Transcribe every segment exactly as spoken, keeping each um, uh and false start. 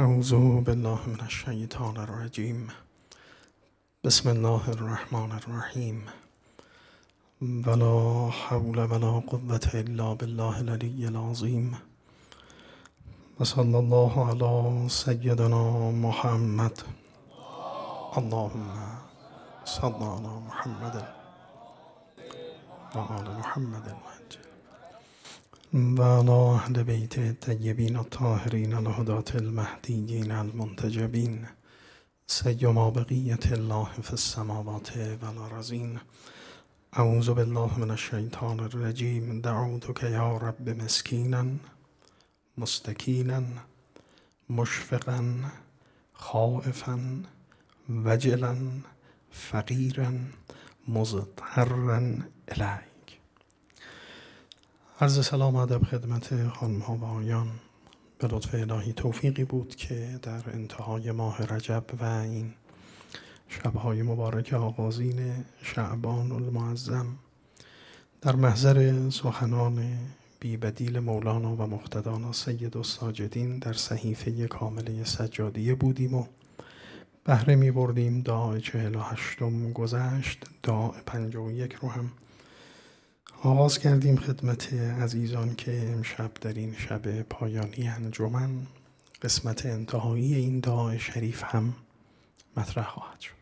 اعوذ بالله من الشیطان الرجیم. بسم الله الرحمن الرحیم. ولا حول ولا قوة الا بالله العلی العظیم. و صلی الله علی سیدنا محمد. اللهم صل علی محمد و آل محمد المهجر و علی اهل بیت الطیبین الطاهرین الهداة المهدیین المنتجبین سیما بقیة الله فی السماوات والارضین. اعوذ بالله من الشیطان الرجیم. دعوتک یا رب مسکینا مستکینا مشفقا خائفا وجلا فقیرا مضطرا الیک. عرض سلام و ادب خدمت خانم‌ها و آقایان. به لطف الهی توفیقی بود که در انتهای ماه رجب و این شب‌های مبارک آغازین شعبان المعظم در محضر سخنان بی بدیل مولانا و مقتدانا سید الساجدین در صحیفه کامله سجادیه بودیم و بهره می بردیم. دعای چهل و هشتم گذشت، دعای پنجاه و یک رو هم آغاز کردیم خدمت عزیزان که امشب در این شب پایانی انجمن قسمت انتهایی این دعای شریف هم مطرح خواهد شد.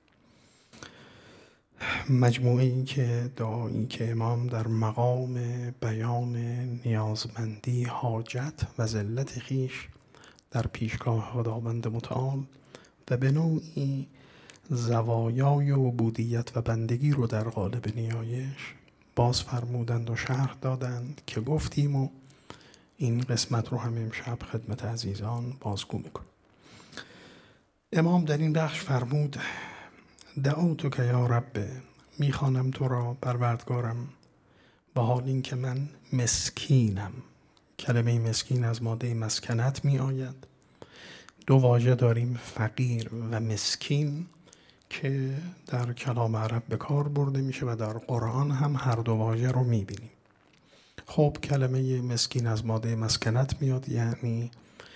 مجموعه‌ای که دعایی که امام در مقام بیان نیازمندی، حاجت و ذلت خویش در پیشگاه خداوند متعال و به نوعی زوایای عبودیت و بندگی رو در قالب نیایش باز فرمودند و شرح دادند که گفتیم و این قسمت رو هم امشب خدمت عزیزان بازگو میکنیم. امام در این بخش فرمود: دعوتک یا رب، میخوانم تو را پروردگارم با حال این که من مسکینم. کلمه مسکین از ماده مسکنت می آید. دو واژه داریم، فقیر و مسکین، که در کلام عرب به کار برده میشه و در قرآن هم هر دو واژه رو میبینیم. خب کلمه مسکین از ماده مسکنت میاد، یعنی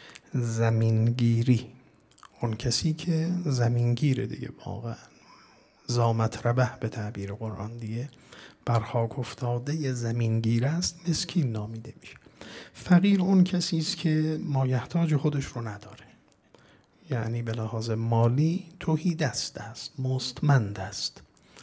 زمینگیری. اون کسی که زمینگیره دیگه، واقعا زامطربه به تعبیر قرآن دیگه بر خاک افتاده زمینگیر است، مسکین نامیده میشه. فقیر اون کسی است که مایحتاج خودش رو نداره، یعنی به لحاظ مالی تهی دست است، مستمند است.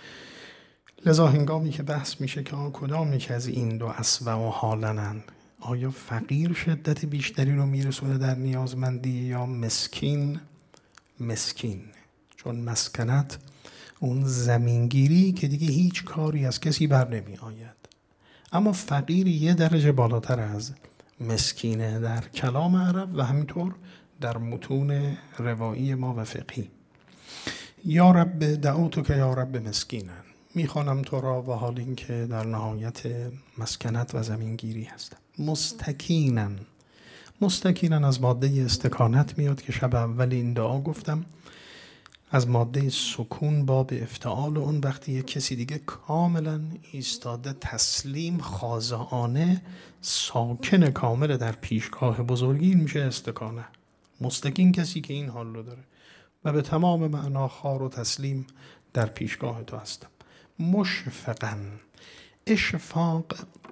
لذا هنگامی که بحث میشه که آن کدام یک از این دو اسوأ و حالنن، آیا فقیر شدت بیشتری رو میرسونه در نیازمندی یا مسکین؟ مسکین، چون مسکنت اون زمینگیری که دیگه هیچ کاری از کسی بر نمی آید. اما فقیر یه درجه بالاتر از مسکینه در کلام عرب و همینطور در متون روایی ما و فقهی. یا رب دعوتک یا رب مسکینن، میخوانم تو را و حال این که در نهایت مسکنت و زمینگیری هستم. مستکینن، مستکینن از ماده استکانت میاد که شب اول این دعا گفتم. از ماده سکون باب افتعال اون وقتی یک کسی دیگه کاملا ایستاده، تسلیم، خاضعانه، ساکن کامل در پیشگاه بزرگی میشه استکانه. مستکین کسی که این حال رو داره و به تمام معنا خار و تسلیم در پیشگاه تو هستم. مشفقاً، اشفاق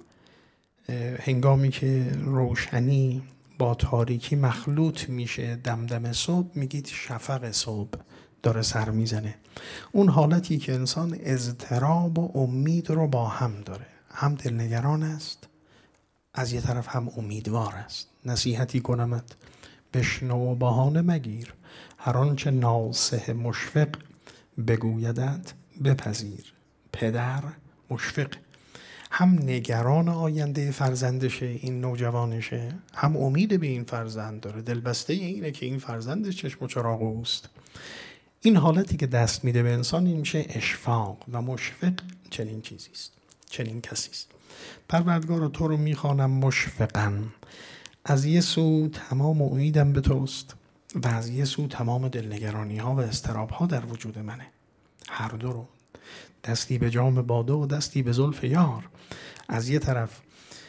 هنگامی که روشنی با تاریکی مخلوط میشه، دمدم صبح میگید شفق صبح داره سر میزنه. اون حالتی که انسان اضطراب و امید رو با هم داره، هم دلنگران است، از یه طرف هم امیدوار است. نصیحتی کنمت بشنو و بهانه مگیر، هر آنچه ناصح مشفق بگویدت بپذیر. پدر مشفق، هم نگران آینده فرزندشه، این نوجوانشه، هم امید به این فرزند داره، دلبسته اینه که این فرزندش چشم و چراغ اوست. این حالتی که دست میده به انسان این میشه اشفاق. و مشفق چنین چیزی است، چنین کسی است. پروردگار تو رو میخوانم مشفقاً، از یه سو تمام امیدم به توست و از یه سو تمام دلنگرانی ها و اضطراب ها در وجود منه. هر دو رو، دستی به جام باده و دستی به زلف یار. از یه طرف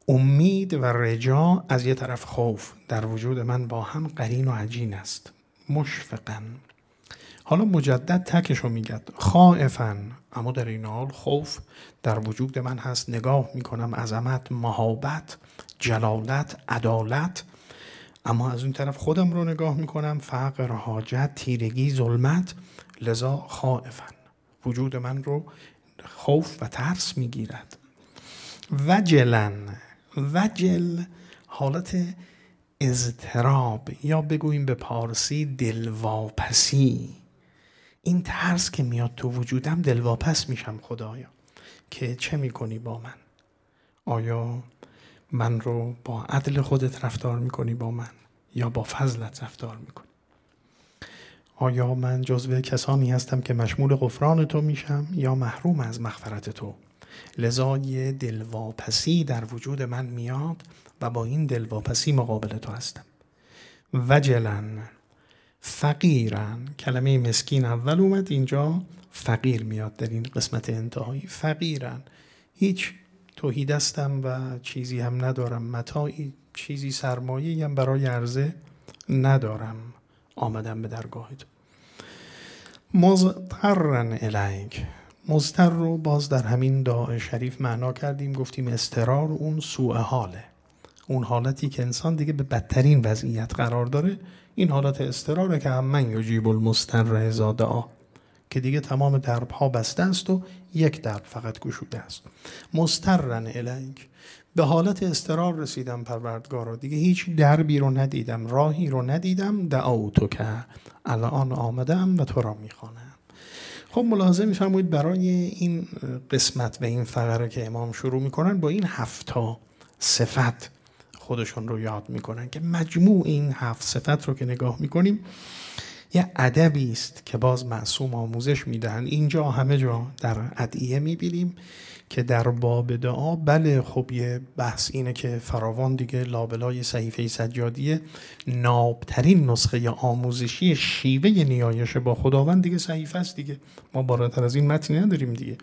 امید و رجا از یه طرف خوف در وجود من با هم قرین و عجین است. مشفقاً، حالا مجدد تکشو میگد، خائفاً، اما در این حال خوف در وجود من هست. نگاه میکنم عظمت، مهابت، جلالت، عدالت، اما از این طرف خودم رو نگاه میکنم، فقر، حاجت، تیرگی، ظلمت. لذا خائفاً، وجود من رو خوف و ترس میگیرد. وجلاً، وجل حالت اضطراب، یا بگوییم به پارسی دلواپسی. این ترس که میاد تو وجودم دلواپس میشم. خدایا که چه میکنی با من؟ آیا من رو با عدل خودت رفتار میکنی با من یا با فضلت رفتار میکنی؟ آیا من جزو کسانی هستم که مشمول غفران تو میشم یا محروم از مغفرت تو؟ لذا یه دلواپسی در وجود من میاد و با این دلواپسی مقابل تو هستم. وجلاً، فقیراً، کلمه مسکین اول اومد، اینجا فقیر میاد در این قسمت انتهایی. فقیراً، هیچ توحید هستم و چیزی هم ندارم، متاعی، چیزی سرمایه‌ای هم برای عرضه ندارم، آمدم به درگاه تو. مضطراً الیک، مضطر رو باز در همین دعای شریف معنا کردیم، گفتیم اضطرار اون سوء حاله، اون حالتی که انسان دیگه به بدترین وضعیت قرار داره. این حالت اضطراره که هم من یجیب المضطر اذا دعا، که دیگه تمام دربها بسته است و یک درب فقط گشوده است. مضطراً الیک، به حالت اضطرار رسیدم پروردگارا، دیگه هیچ دربی رو ندیدم، راهی رو ندیدم. دعوتو که الان آمدم و تو را میخوانم. خب ملاحظه می‌فرمایید برای این قسمت و این فقره که امام شروع میکنن با این هفتا صفت خودشون رو یاد میکنن، که مجموع این هفت صفت رو که نگاه میکنیم یه ادبی است که باز معصوم آموزش میدهن. اینجا همه جا در ادعیه میبینیم که در باب دعا، بله خب یه بحث اینه که فراوان دیگه لابلای صحیفه سجادیه، نابترین نسخه آموزشی شیوه نیایش با خداوند دیگه صحیفه است دیگه، ما بالاتر از این متنی نداریم دیگه.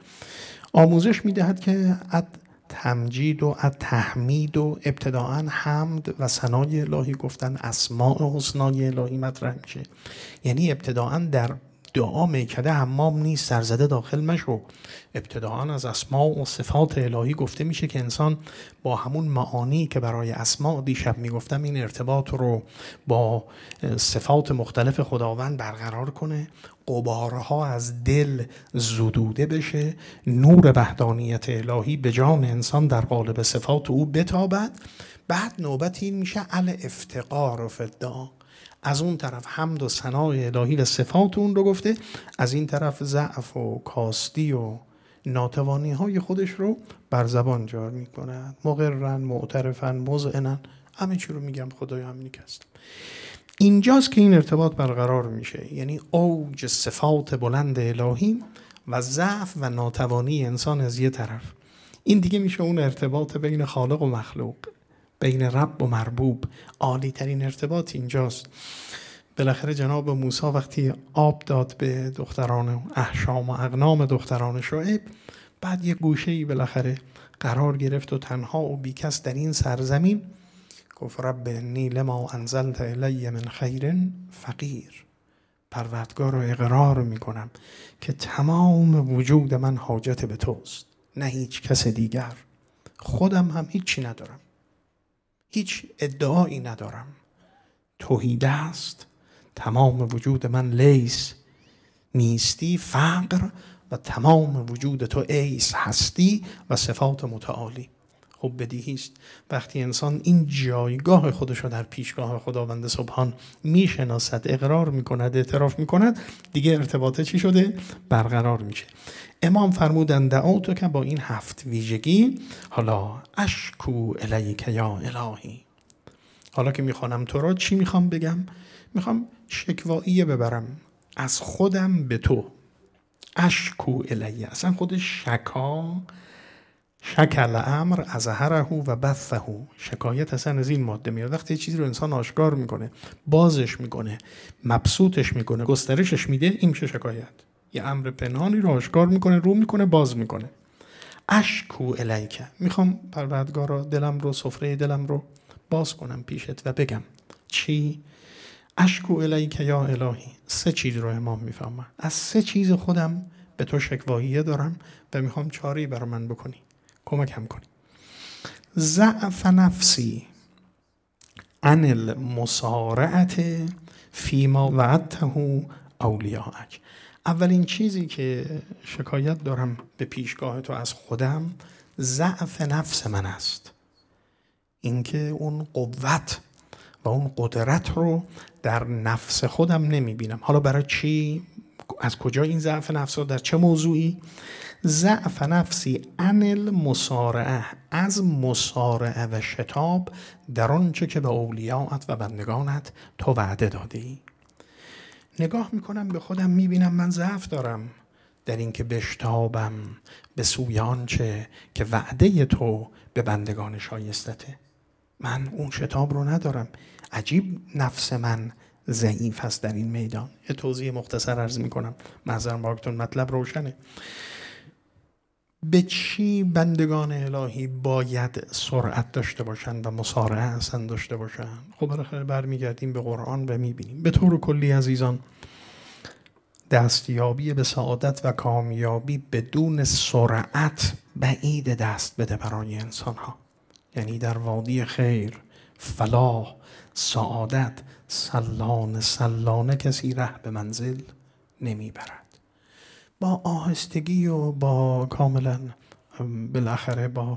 آموزش میدهد که اد تمجید و اد تحمید و ابتداعاً حمد و ثنای الهی گفتن، اسماء حسنای الهی مطرح میشه. یعنی ابتداعاً در دعا میکده حمام نیست، سرزده داخل مشو. ابتداعاً از اسماء و صفات الهی گفته میشه که انسان با همون معانی که برای اسماء دیشب میگفتم این ارتباط رو با صفات مختلف خداوند برقرار کنه، غبارها از دل زدوده بشه، نور وحدانیت الهی به جان انسان در قالب صفات او بتابد. بعد نوبت این میشه الافتقار فی الدعا. از اون طرف حمد و ثنای الهی و صفات اون رو گفته، از این طرف ضعف و کاستی و ناتوانی های خودش رو بر زبان جار میکنه. مقرن، معترفن، مذعنن، همه چی رو میگم خدایا همینی که هست. اینجاست که این ارتباط برقرار میشه، یعنی اوج صفات بلند الهی و ضعف و ناتوانی انسان از یه طرف. این دیگه میشه اون ارتباط بین خالق و مخلوق، بین رب و مربوب. عالی ترین ارتباط اینجاست. بالاخره جناب موسی وقتی آب داد به دختران احشام و اغنام دختران شعیب، بعد یه گوشه‌ای بالاخره قرار گرفت و تنها و بیکس در این سرزمین، گفت رب انی لما انزلت الی من خیر فقیر. پروردگار رو اقرار میکنم که تمام وجود من حاجت به توست، نه هیچ کس دیگر. خودم هم هیچی ندارم، هیچ ادعایی ندارم. توحید است، تمام وجود من لیس، نیستی، فقر، و تمام وجود تو ایس، هستی و صفات متعالی. خب بدیهی است وقتی انسان این جایگاه خودش رو در پیشگاه خداوند سبحان میشناسد، اقرار میکند، اعتراف میکند، دیگه ارتباطه چی شده؟ برقرار میشه. امام فرمودن دعوتو که با این هفت ویژگی، حالا اشکو الیک یا الهی، حالا که میخوانم تو را چی میخوام بگم؟ میخوام شکواییه ببرم از خودم به تو. اشکو الیه، اصلا خودش شکا، شکل امر اظهره و بثه. شکایت اصلا از این ماده میاد، وقتی چیزی رو انسان آشکار میکنه، بازش میکنه، مبسوطش میکنه، گسترشش میده، این میشه شکایت. یه امر پنهانی رو آشکار میکنه، رو میکنه، باز میکنه. اشکو الیک، میخوام پروردگارا دلم رو، سفره دلم رو باز کنم پیشت و بگم چی؟ اشکو الیک یا الهی، سه چیز رو امام میفهمم، از سه چیز خودم به تو شکواییه دارم و میخوام چاری برای من بکنی، کمکم کنی. ضعف نفسی عن المسارعت فیما وعدته اولیاءک. اولین چیزی که شکایت دارم به پیشگاه تو از خودم ضعف نفس من است، اینکه اون قوت و اون قدرت رو در نفس خودم نمیبینم. حالا برای چی؟ از کجا این ضعف نفس رو؟ در چه موضوعی؟ ضعف نفسی عن المسارعه، از مسارعه و شتاب در آنچه که به اولیاءت و بندگانت تو وعده داده ای. نگاه میکنم به خودم میبینم من ضعف دارم در اینکه بشتابم به سوی آنچه که وعده تو به بندگان شایستته. من اون شتاب رو ندارم. عجیب نفس من ضعیف است در این میدان. یه توضیح مختصر عرض میکنم، معذرت میخوام، مطلب روشنه. به چی بندگان الهی باید سرعت داشته باشن و مسارعه اصلا داشته باشن؟ خب بالاخره برمیگردیم به قرآن و میبینیم. به طور کلی عزیزان، دستیابی به سعادت و کامیابی بدون سرعت بعید دست بده برای انسان ها. یعنی در وادی خیر، فلاح، سعادت سلانه سلانه کسی ره به منزل نمیبرد. با آهستگی و با کاملا بالاخره با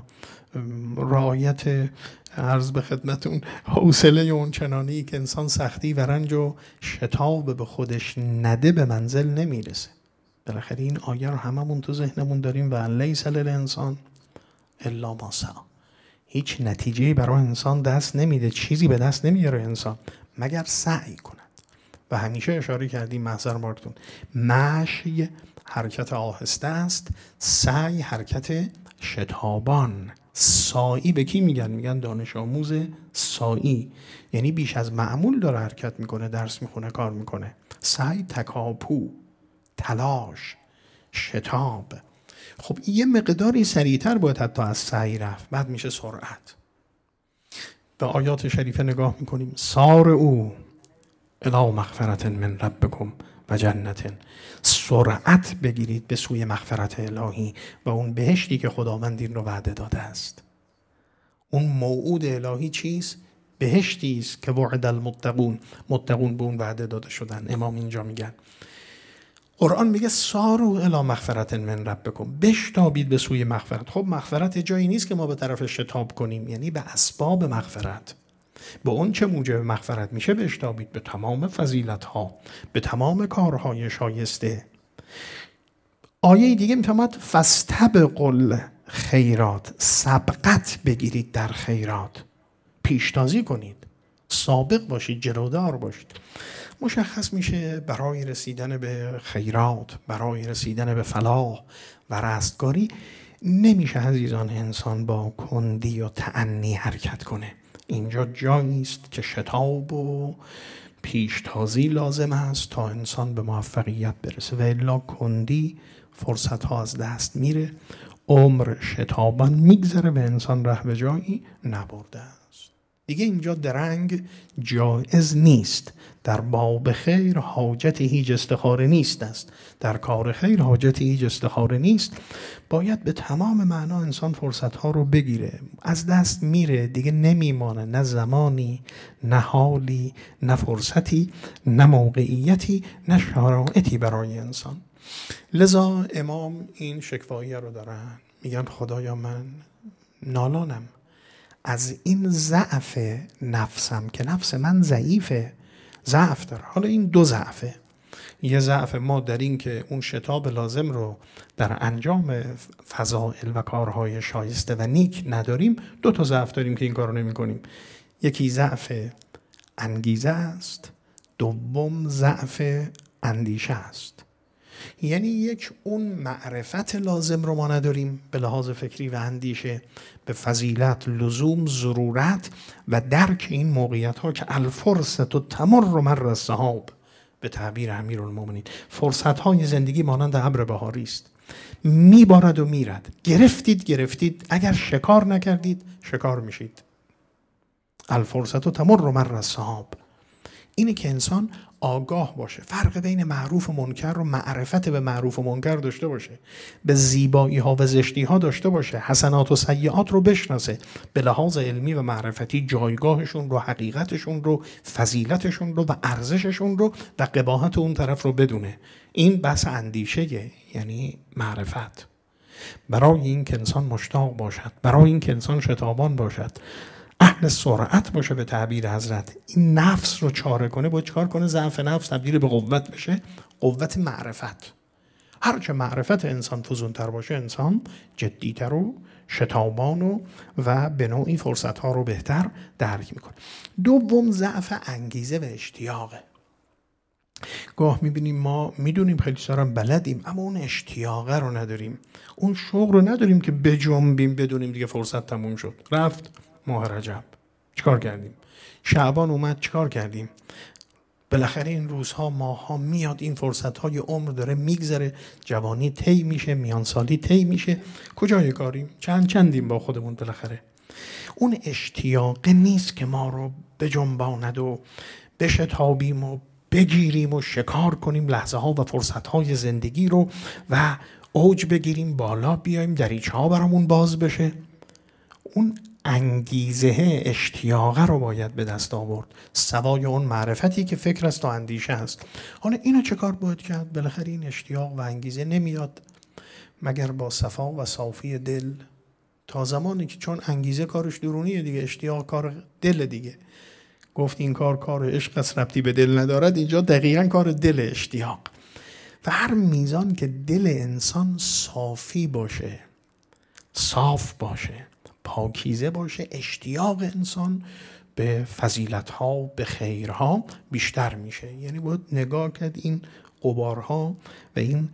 رعایت عرض به خدمتون حوصله اون چنانی که انسان سختی و رنج و شتاب به خودش نده به منزل نمیرسه. بالاخره این آیه رو هممون تو ذهنمون داریم و لیس للانسان الا ما سعی. هیچ نتیجه‌ای برای انسان دست نمیده، چیزی به دست نمیاره انسان مگر سعی کند. و همیشه اشاره کردیم، محضر مارکتون، مشی حرکت آهسته است، سعی حرکت شتابان. سعی به کی میگن؟ میگن دانش آموز سعی، یعنی بیش از معمول داره حرکت میکنه، درس میخونه، کار میکنه. سعی تکاپو، تلاش، شتاب. خب یه مقداری سریعتر باید حتی از سعی رفت، بعد میشه سرعت. به آیات شریفه نگاه میکنیم، سار او الی مغفرت من ربکم و جنت. سرعت بگیرید به سوی مغفرت الهی و اون بهشتی که خداوند این رو وعده داده است. اون موعود الهی چیست؟ بهشتی است که وعد المتقون، متقون به اون وعده داده شدن. امام اینجا میگن، قرآن میگه سارو الی مغفرت من ربکم، بشتابید به سوی مغفرت. خب مغفرت جایی نیست که ما به طرف شتاب کنیم، یعنی به اسباب مغفرت، به اون چه موجب مغفرت میشه بشتابید، به تمام فضیلت ها، به تمام کارهای شایسته. آیه دیگه میفهمد فاستبقوا خیرات، سبقت بگیرید در خیرات، پیشتازی کنید، سابق باشید، جلودار باشید. مشخص میشه برای رسیدن به خیرات، برای رسیدن به فلاح و رستگاری نمیشه عزیزان انسان با کندی و تأنی حرکت کنه. اینجا جایی است که شتاب و پیشتازی لازم است تا انسان به موفقیت برسه و الا کندی فرصت ها از دست میره، عمر شتابان میگذره و انسان ره به جایی نبرده است. دیگه اینجا درنگ جایز نیست. در باب خیر حاجت هیچ استخاره نیست است، در کار خیر حاجت هیچ استخاره نیست. باید به تمام معنا انسان فرصت ها رو بگیره، از دست میره، دیگه نمیمانه، نه زمانی، نه حالی، نه فرصتی، نه موقعیتی، نه شرایطی برای انسان. لذا امام این شکوایی رو دارن، میگن خدایا من نالانم از این ضعف نفسم که نفس من ضعیفه، ضعف داره. حالا این دو ضعفه، یه ضعف ما در این که اون شتاب لازم رو در انجام فضائل و کارهای شایسته و نیک نداریم. دو تا ضعف داریم که این کارو نمی کنیم. یکی ضعف انگیزه است، دوم ضعف اندیشه است. یعنی یک اون معرفت لازم رو ما نداریم به لحاظ فکری و اندیشه، به فضیلت، لزوم، ضرورت و درک این موقعیت ها که الفرصت و تمر مر السحاب به تعبیر امیرالمومنین. فرصت های زندگی مانند ابر بهاری است. میبارد و میرد. گرفتید گرفتید، اگر شکار نکردید شکار میشید. الفرصت و تمر مر السحاب. اینه که انسان آگاه باشه، فرق بین معروف و منکر رو معرفت به معروف و منکر داشته باشه، به زیبایی ها و زشتی ها داشته باشه، حسنات و سیئات رو بشناسه، به لحاظ علمی و معرفتی جایگاهشون رو، حقیقتشون رو، فضیلتشون رو و ارزششون رو و قباحت اون طرف رو بدونه. این بحث اندیشه، یعنی معرفت. برای این که انسان مشتاق باشد، برای این که انسان شتابان باشد، اهل سرعت باشه به تعبیر حضرت، این نفس رو چاره کنه، باید چکار کنه؟ ضعف نفس تبدیل به قوت بشه، قوت معرفت. هرچه معرفت انسان فزونتر باشه، انسان جدیتر و شتابان و و به نوعی فرصت ها رو بهتر درک میکنه. دوم، ضعف انگیزه و اشتیاقه. گاه میبینیم ما میدونیم خیلی سارا بلدیم، اما اون اشتیاقه رو نداریم، اون شوق رو نداریم که بجنبیم بدونیم دیگه فرصت تموم شد، رفت ماه رجب، چیکار کردیم؟ شعبان اومد، چیکار کردیم؟ بالاخره این روزها، ماهها میاد، این فرصتهای عمر داره میگذره، جوانی طی میشه، میانسالی طی میشه، کجای کاریم؟ چند چندیم با خودمون بالاخره. اون اشتیاق نیست که ما رو بجنباند و بشتابیم و بگیریم و شکار کنیم لحظه ها و فرصت های زندگی رو و اوج بگیریم، بالا بیایم، دریچه ها برامون باز بشه. اون انگیزه، اشتیاقه رو باید به دست آورد، سوای اون معرفتی که فکر است و اندیشه است. حالا اینو چه کار باید کرد؟ بالاخره این اشتیاق و انگیزه نمیاد مگر با صفا و صافی دل. تا زمانی که، چون انگیزه کارش درونیه دیگه، اشتیاق کار دل دیگه. گفت این کار کار عشق است ربطی به دل ندارد، اینجا دقیقاً کار دل، اشتیاق. و هر میزان که دل انسان صافی باشه، صاف باشه، پاکیزه باشه، اشتیاق انسان به فضیلت‌ها، به خیرها بیشتر میشه. یعنی باید نگاه کرد این غبارها و این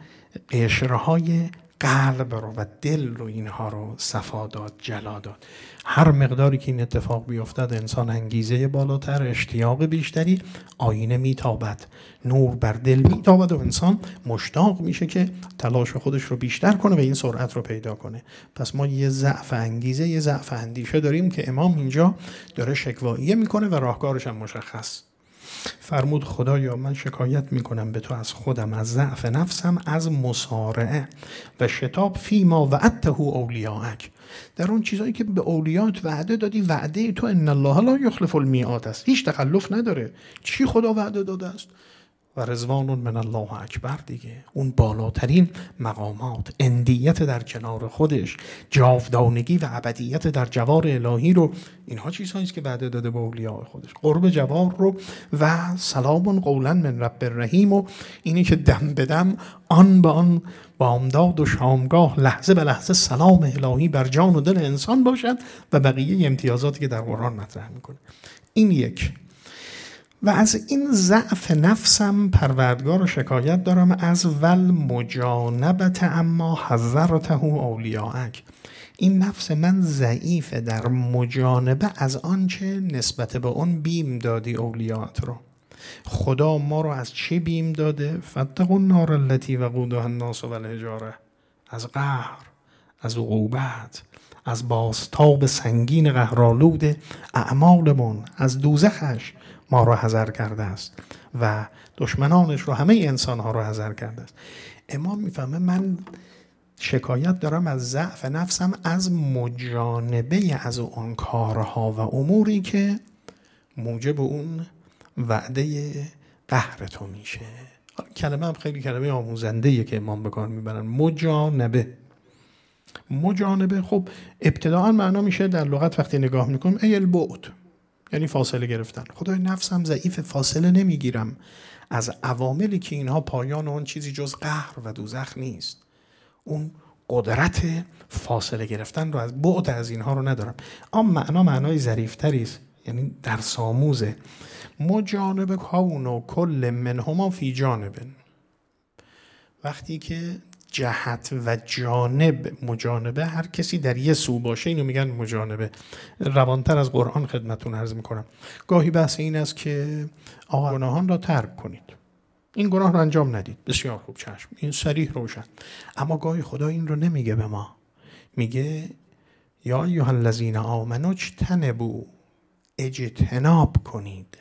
قشرهای قلب رو و دل رو، اینها رو صفا داد، جلا داد. هر مقداری که این اتفاق بیفتد، انسان انگیزه بالاتر، اشتیاق بیشتری، آینه میتابد، نور بر دل میتابد و انسان مشتاق میشه که تلاش خودش رو بیشتر کنه و این سرعت رو پیدا کنه. پس ما یه ضعف انگیزه، یه ضعف اندیشه داریم که امام اینجا داره شکواییه میکنه و راهکارش هم مشخص. فرمود خدایا من شکایت میکنم به تو از خودم، از ضعف نفسم، از مسارعه و شتاب فیما وعدته اولیاءک، در اون چیزایی که به اولیات وعده دادی. وعده تو ان الله لا یخلف المیعاد است، هیچ تخلف نداره. چی خدا وعده داده است؟ و رضوان من الله اکبر دیگه، اون بالاترین مقامات، اندیت در کنار خودش، جاودانگی و ابدیت در جوار الهی رو، اینها چیزهایی است که وعده داده به اولیاء خودش. قرب جوار رو و سلام قولا من رب الرحیم، و اینی که دم به دم، آن به آن، بامداد و شامگاه، لحظه به لحظه سلام الهی بر جان و دل انسان باشد و بقیه امتیازاتی که در قرآن مطرح میکنه. این یک. و از این ضعف نفسم پروردگار شکایت دارم، از ول مجانبت اما حذرته اولیاءک. این نفس من ضعیفه در مجانبه از آنچه نسبت به اون بیم دادی اولیات رو. خدا ما رو از چی بیم داده؟ فاتقوا النار التي وقودها الناس والحجاره. از قهر، از عقوبت، از بازتاب سنگین قهرآلود اعمالمون، از دوزخش ما رو حذر کرده است و دشمنانش رو، همه انسان ها رو حذر کرده است. امام میفهمه من شکایت دارم از ضعف نفسم، از مجانبه از اون کارها و اموری که موجب اون وعده قهر تو میشه. کلمه هم خیلی کلمه آموزنده‌ایه که امام به کار میبرن، مجانبه. مجانبه خب ابتداء معنا میشه در لغت وقتی نگاه میکنم ای البعد، یعنی فاصله گرفتن. خدای نفسم ضعیف، فاصله نمیگیرم از عواملی که اینها پایان اون چیزی جز قهر و دوزخ نیست. اون قدرت فاصله گرفتن رو، از بعد از اینها رو ندارم. اما معنا معنای ظریف‌تری است، یعنی در ساموزه. مجانبه کون و کل منهما فی جانب. وقتی که جهت و جانب، مجانبه هر کسی در یه سو باشه، اینو میگن مجانبه. روانتر از قرآن خدمتتون عرض میکنم. گاهی بحث این است که آقا گناهان را ترک کنید. این گناه رو انجام ندید. بسیار خوب، چشم، این صریح روشن. اما گاهی خدا این رو نمیگه به ما، میگه یا ایها الذین آمنوا اجتنبوا، اجتناب کنید.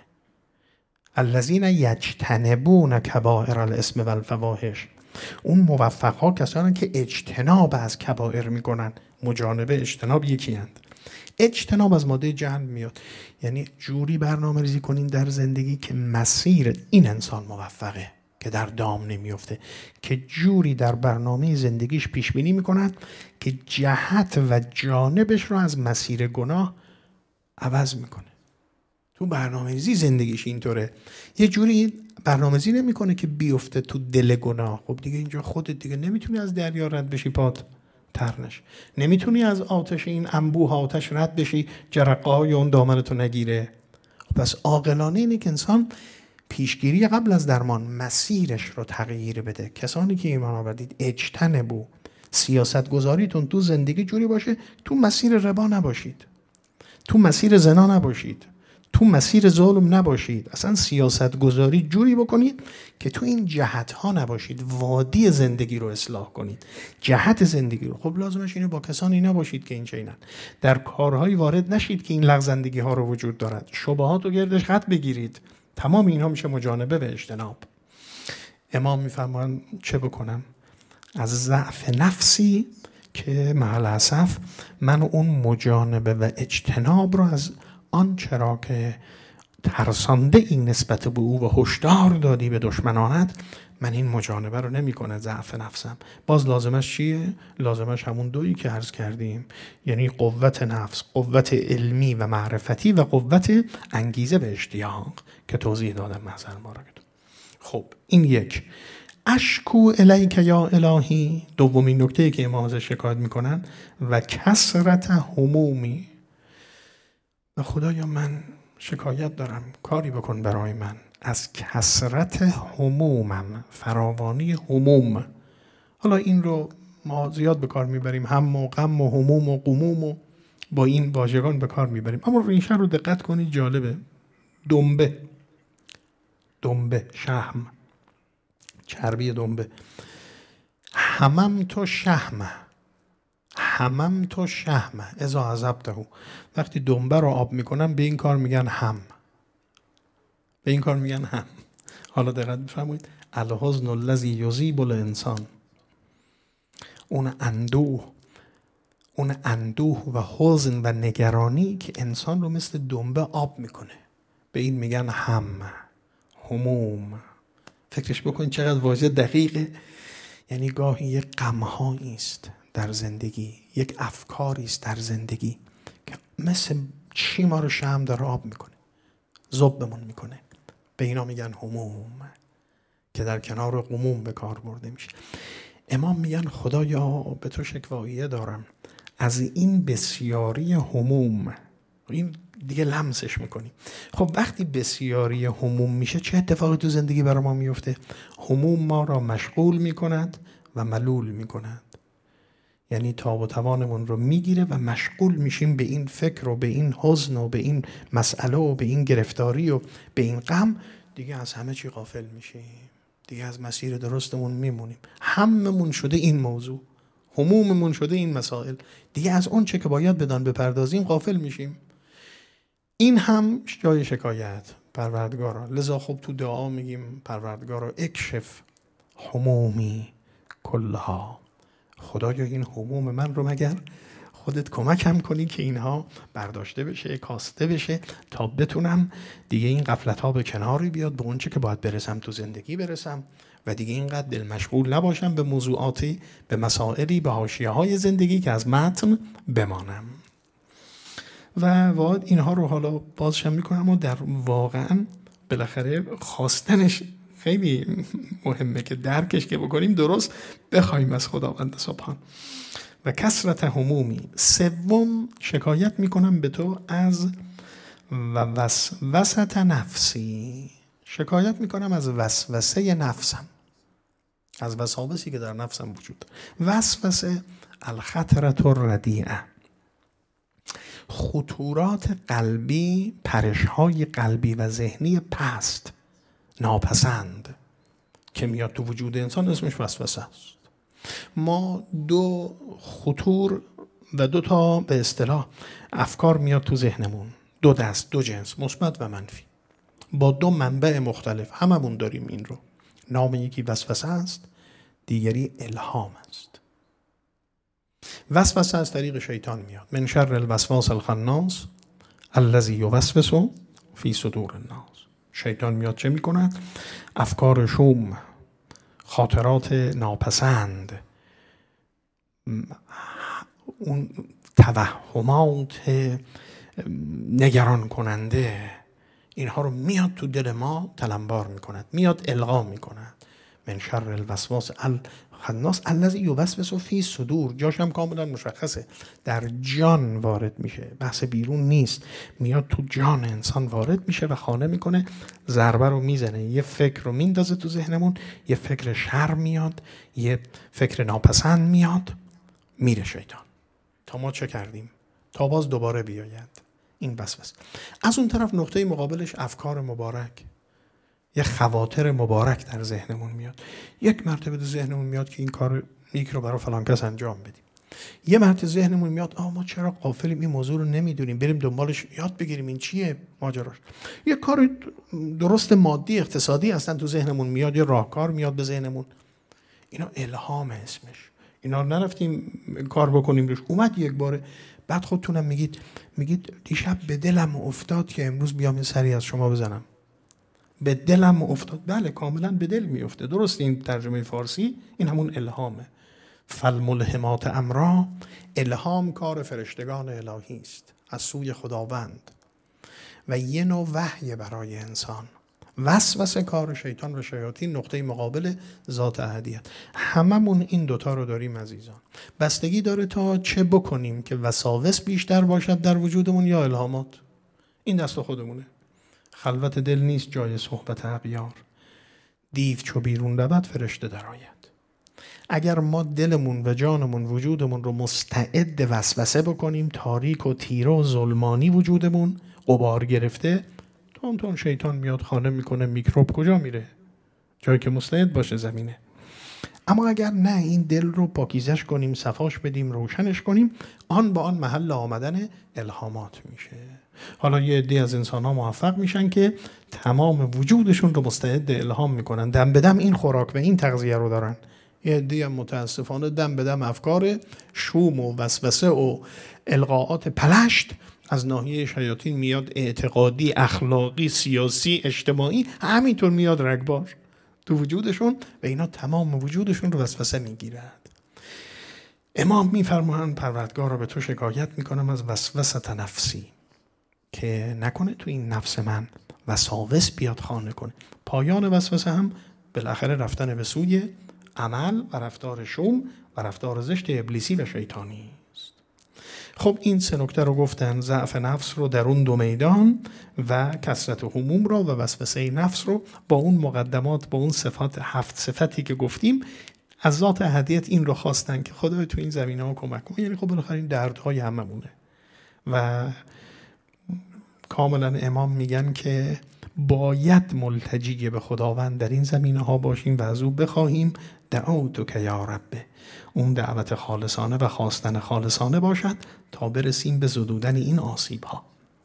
الذین یجتنبون کبائر الاثم والفواحش، اون موفق‌ها کسانی که اجتناب از کبائر میکنن. مجانبه اجتناب یکی هند. اجتناب از ماده جهل میاد، یعنی جوری برنامه ریزی کنین در زندگی که مسیر این انسان موفقه، که در دام نمیفته، که جوری در برنامه زندگیش پیش بینی میکنن که جهت و جانبش رو از مسیر گناه عوض میکنه. تو برنامه ریزی زندگیش اینطوره، یه جوری برنامه ریزی نمیکنه که بیفته تو دل گناه. خب دیگه اینجا خودت دیگه نمیتونی از دریا رد بشی پات ترنش، نمیتونی از آتش این انبوه آتش رد بشی جرقه های اون دامنتو نگیره. پس عاقلانه اینه که انسان پیشگیری قبل از درمان مسیرش رو تغییر بده. کسانی که ایمان آوردید اجتنبوا، سیاست گذاریتون تو زندگی جوری باشه تو مسیر ربا نباشید، تو مسیر زنا نباشید، تو مسیر ظلم نباشید. اصلا سیاست گذاری جوری بکنید که تو این جهت ها نباشید، وادی زندگی رو اصلاح کنید، جهت زندگی رو. خب لازمش اینه با کسانی نباشید که این چینن، در کارهایی وارد نشید که این لغزندگی ها رو وجود دارد، شبهات رو گردش خط بگیرید. تمام اینها میشه مجانبه و اجتناب. امام میفرمایند چه بکنم؟ از ضعف نفسی که مع الاسف من اون مجانبه و اجتناب رو از آن چرا که ترسانده این نسبت به او و هشدار دادی به دشمنانت، من این مجانبه رو نمی کنه ضعف نفسم. باز لازمش چیه؟ لازمش همون دویی که عرض کردیم، یعنی قوت نفس، قوت علمی و معرفتی و قوت انگیزه به اشتیاق که توضیح دادم محضر مراقبتون. خب این یک. اشکو الیک یا الهی، دومین نکته که امام ازش شکایت میکنن، و کثرت همومی، و خدایا من شکایت دارم، کاری بکن برای من از کثرت همومم، فراوانی هموم. حالا این رو ما زیاد به کار میبریم، هم و غم و هموم و غموم و با این واژگان به کار میبریم، اما ریشه رو دقت کنید جالبه. دنبه، دنبه، شحم، چربی دنبه. همم تو شحمه، همم تو شحمه اذا عذبته. وقتی دنبه رو آب میکنن به این کار میگن هم، به این کار میگن هم. حالا دقت بفرمایید، الحزن الذی یذیب الانسان، اون اندوه، اون اندوه و حزن و نگرانی که انسان رو مثل دنبه آب میکنه، به این میگن هم، هموم. فکرش بکنید چقدر واژه دقیقه. یعنی گاهی یک غم‌هایی است در زندگی، یک افکاری است در زندگی که مثل چی ما رو شمع داره آب میکنه، ذوبمون میکنه، به اینا میگن هموم که در کنار غموم به کار برده میشه. امام میگن خدایا به تو شکواییه دارم از این بسیاری هموم. این دیگه لمسش میکنی. خب وقتی بسیاری هموم میشه چه اتفاقی تو زندگی برای ما میفته؟ هموم ما را مشغول میکند و ملول میکند، یعنی تاب و توانمون رو میگیره و مشغول میشیم به این فکر و به این حزن و به این مسئله و به این گرفتاری و به این غم، دیگه از همه چی غافل میشیم، دیگه از مسیر درستمون میمونیم. هممون شده این موضوع، هموممون شده این مسائل، دیگه از اون چه که باید بدان بپردازیم غافل میشیم. این هم جای شکایت پروردگارا. لذا خب تو دعا میگیم پروردگارا اکشف همومی کلها، خدایا این هموم من رو مگر خودت کمکم کنی که اینها برداشته بشه، کاسته بشه، تا بتونم دیگه این غفلت ها به کناری بیاد، به اون چه که باید برسم تو زندگی برسم و دیگه اینقدر دل مشغول نباشم به موضوعاتی، به مسائلی، به حاشیه های زندگی که از متن بمانم. و واد اینها رو حالا بازشم میکنم و در واقعا بالاخره خواستنش خیلی مهمه که درکش که بکنیم درست، بخوایم از خداوند سبحان. و کثرت همومی. سوم شکایت میکنم به تو از و وسوسه نفسی، شکایت میکنم از وسوسه نفسم، از وساوسی که در نفسم وجود. وسوسه الخطرة الردیعه، خطورات قلبی، پرشهای قلبی و ذهنی پست، ناپسند. که میاد تو وجود انسان اسمش وسوسه است. ما دو خطور و دو تا به اصطلاح افکار میاد تو ذهنمون، دو دست، دو جنس، مثبت و منفی، با دو منبع مختلف. هممون داریم این رو. نام یکی وسوسه است، دیگری الهام است. وسوسه از طریق شیطان میاد. من شر الوسواس الخناس الذی یوسوس فی صدور الناس. شیطان میاد چه میکنه؟ افکار شوم، خاطرات ناپسند، اون توهمات نگران کننده، اینها رو میاد تو دل ما تلمبار میکند، میاد القا میکند. من شر الوسواس الخناس الذی یوسوس فی صدور. جاش هم کاملا مشخصه، در جان وارد میشه، بحث بیرون نیست. میاد تو جان انسان وارد میشه و خانه میکنه، ضربه رو میزنه، یه فکر رو میندازه تو ذهنمون، یه فکر شر میاد، یه فکر ناپسند میاد، میره شیطان. تا ما چه کردیم؟ تا باز دوباره بیاید این وسوسه. از اون طرف نقطه مقابلش افکار مبارک، یه خواطر مبارک در ذهنمون میاد. یک مرتبه در ذهنمون میاد که این کار یک رو برای فلان کس انجام بدیم. یه مرتبه ذهنمون میاد آ ما چرا غافلیم، این موضوع رو نمیدونیم، بریم دنبالش یاد بگیریم این چیه ماجراش. یه کار درست مادی اقتصادی اصلا تو ذهنمون میاد، یه راهکار میاد به ذهنمون. اینا الهام اسمش. اینا نرفتیم کار بکنیم روش، اومد یک باره. بعد خودتونم میگید میگید دیشب به دلم افتاد که امروز بیام یه سری از شما بزنم. به دلم افتاد. بله کاملا به دل میفته. درست این ترجمه فارسی این همون الهامه. فالملهمات امرا، الهام کار فرشتگان الهی است از سوی خداوند و یه نوع وحی برای انسان. وسوسه کار شیطان و شیاطین، نقطه مقابل ذات احدیت. هممون این دوتا رو داریم عزیزان. بستگی داره تا چه بکنیم که وساوس بیشتر باشد در وجودمون یا الهامات. این دست خودمونه. خلوت دل نیست جای صحبت اغیار، دیو چو بیرون رود فرشته درآید. اگر ما دلمون و جانمون وجودمون رو مستعد وسوسه بکنیم، تاریک و تیره و ظلمانی وجودمون غبار گرفته، تون تون شیطان میاد خانه میکنه. میکروب کجا میره؟ جایی که مستعد باشه زمینه. اما اگر نه این دل رو پاکیزش کنیم، صفاش بدیم، روشنش کنیم، آن با آن محل آمدن الهامات میشه. حالا یه عده از انسان ها موفق میشن که تمام وجودشون رو مستعد الهام میکنن، دم به دم این خوراک و این تغذیه رو دارن. یه عده متاسفانه دم به دم افکار شوم و وسوسه و القاءات پلشت از ناحیه شیاطین میاد، اعتقادی، اخلاقی، سیاسی، اجتماعی، همینطور میاد رگبار تو وجودشون و اینا تمام وجودشون رو وسوسه میگیرد. امام میفرمایند پروردگار را به تو شکایت میکنم از وسوسه نفسی، که نکنه تو این نفس من وساوس بیاد خانه کنه. پایان وسوسه هم بالاخره رفتن به سوی عمل و رفتار شوم و رفتار زشت ابلیسی و شیطانی است. خب این سه نکته رو گفتن، ضعف نفس رو در اون دو میدان و کثرت هموم رو و وسوسه نفس رو با اون مقدمات، با اون صفات، هفت صفتی که گفتیم از ذات احدیت این رو خواستن که خدای تو این زمینه ها کمک کنه. یعنی خب بالاخره این دردهای هممونه و کاملا امام میگن که باید ملتجی به خداوند در این زمینه ها باشیم و از او بخواهیم دعوتک یا رب. اون دعوت خالصانه و خواستن خالصانه باشد تا برسیم به زدودن این آسیب ها.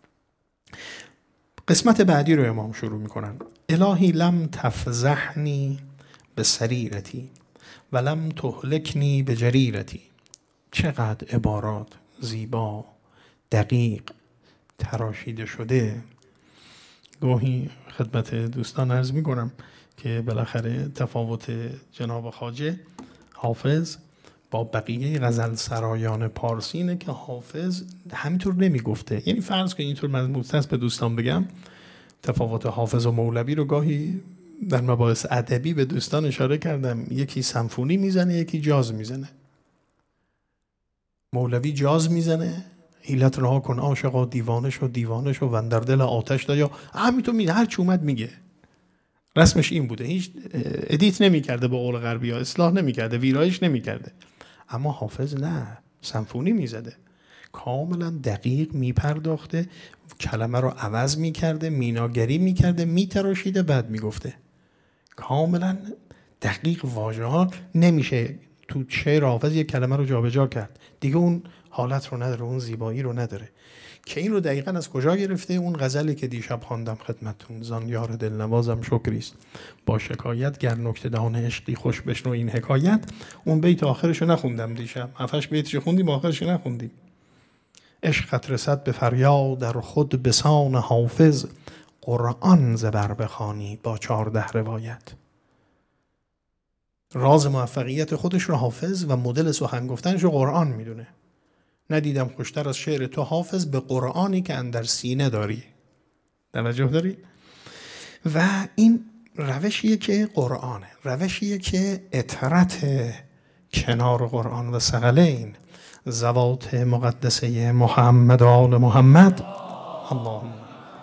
قسمت بعدی رو امام شروع میکنن. الهی لم تفضحنی به سریرتی و لم تهلکنی به جریرتی. چقدر عبارات زیبا، دقیق، تراشیده شده. گاهی خدمت دوستان عرض می کنم که بالاخره تفاوت جناب خواجه حافظ با بقیه غزل سرایان پارسی اینه که حافظ همینطور نمی گفته. یعنی فرض کنید اینطور من مختص به دوستان بگم، تفاوت حافظ و مولوی رو گاهی در مباحث ادبی به دوستان اشاره کردم. یکی سمفونی میزنه، یکی جاز میزنه. مولوی جاز میزنه، حیلت رها کن عاشقا، دیوانه شو دیوانه شو و اندر دل آتش دا، یا همینطور میگه، هر چی اومد میگه. رسمش این بوده، هیچ ادیت نمیکرده، با قول غربی ها اصلاح نمیکرده، ویرایش نمیکرده. اما حافظ نه، سمفونی میزده، کاملا دقیق میپرداخته، کلمه رو عوض میکرده، میناگری میکرده، میتراشیده، بعد میگفته. کاملا دقیق واژه ها نمیشه تو شعر حافظ یک کلمه رو جابجا کرد، دیگه اون حالت رو نداره، اون زیبایی رو نداره. که این رو دقیقاً از کجا گرفته؟ اون غزلی که دیشب خواندم خدمتتون، زان یار دلنوازم شکریست با شکایت، گر نکته دان عشقی خوش بشنو این حکایت. اون بیت آخرش رو نخوندم دیشب، هفتش بیتش خوندیم، آخرش رو نخوندیم. عشقت رسد به فریاد در خود بسان حافظ، قرآن زبر بخوانی با چهارده روایت. راز موفقیت خودش رو حافظ و مدل سخن گفتنش رو قرآن میدونه. ندیدم خوشتر از شعر تو حافظ به قرآنی که اندر سینه داری. توجه داری؟ و این روشیه که قرآنه، روشیه که اطرت کنار قرآن و ثقلین ذوات مقدسه محمد و آل محمد. اللهم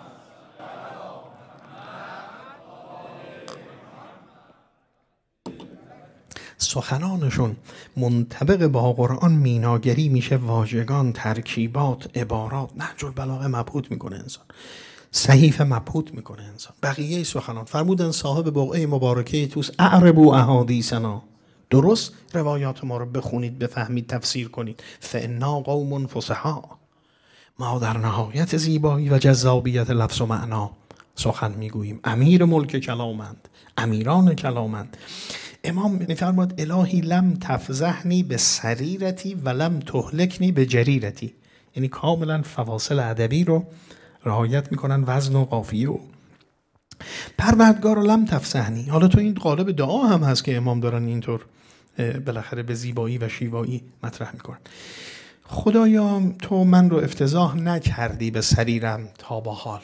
سخنانشون منطبق با قرآن میناگری میشه، واژگان، ترکیبات، عبارات، نهج البلاغه مبهوت میکنه انسان، صحیفه مبهوت میکنه انسان. بقیه سخنان فرمودن صاحب بقعه مبارکه توس اعربوا احادیثنا، درست روایات ما رو بخونید، بفهمید، تفسیر کنید. فانا قوم فصحا، ما در نهایت زیبایی و جذابیت لفظ و معنا سخن میگوییم. امیر ملک کلامند، امیران کلامند. امام میفرماد الهی لم تفضحنی به سریرتی و لم تهلکنی به جریرتی، یعنی کاملا فواصل ادبی رو رعایت میکنن، وزن و قافیه. و پروردگار لم تفضحنی، حالا تو این قالب دعا هم هست که امام دارن اینطور بالاخره به زیبایی و شیوایی مطرح میکنن. خدایا تو من رو افتضاح نکردی به سریرم تا با حال.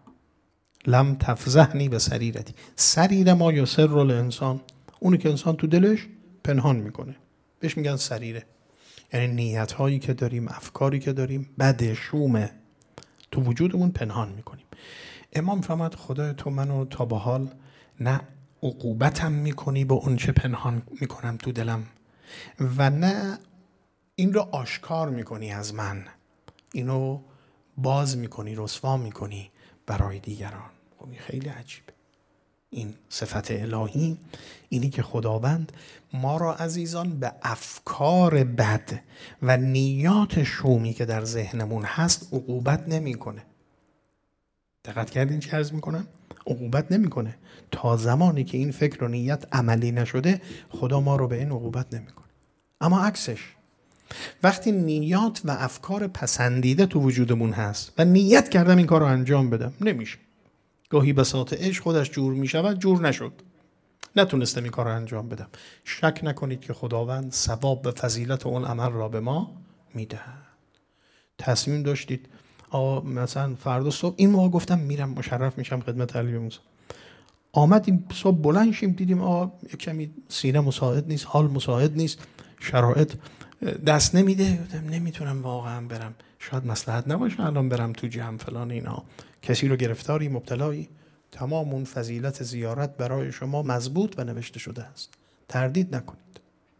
لم تفضحنی به سریرتی، سریر ما یسر الانسان، اونی که انسان تو دلش پنهان میکنه بهش میگن سریره، یعنی نیت هایی که داریم، افکاری که داریم، بد شومه تو وجودمون پنهان میکنیم. امام فرمود خدای تو منو تا به حال نه عقوبتم میکنی با اون چه پنهان میکنم تو دلم، و نه این رو آشکار میکنی از من، اینو باز میکنی، رسوا میکنی برای دیگران. خب این خیلی عجیبه. این صفت الهی اینی که خداوند ما را عزیزان به افکار بد و نیات شومی که در ذهنمون هست عقوبت نمیکنه. دقت کردین چی عرض میکنم؟ عقوبت نمیکنه تا زمانی که این فکر و نیت عملی نشده، خدا ما رو به این عقوبت نمیکنه. اما عکسش وقتی نیات و افکار پسندیده تو وجودمون هست و نیت کردم این کار رو انجام بدم، نمیشه. گاهی بساط عشق خودش جور میشود، جور نشد، نتونستم این کار رو انجام بدم. شک نکنید که خداوند ثواب و فضیلت اون عمل را به ما میدهد. تصمیم داشتید آقا مثلا فردا صبح، این موقع گفتم میرم مشرف میشم خدمت علی موسی، آمدیم صبح بلند شیم دیدیم آقا کمی سینه مساعد نیست، حال مساعد نیست، شرایط دست نمیده، نمیتونم واقعا برم، شاید مصلحت نباشه الان برم تو جمع فلان اینا، کسی رو گرفتاری مبتلایی. تمام اون فضیلت زیارت برای شما مضبوط و نوشته شده است، تردید نکنید.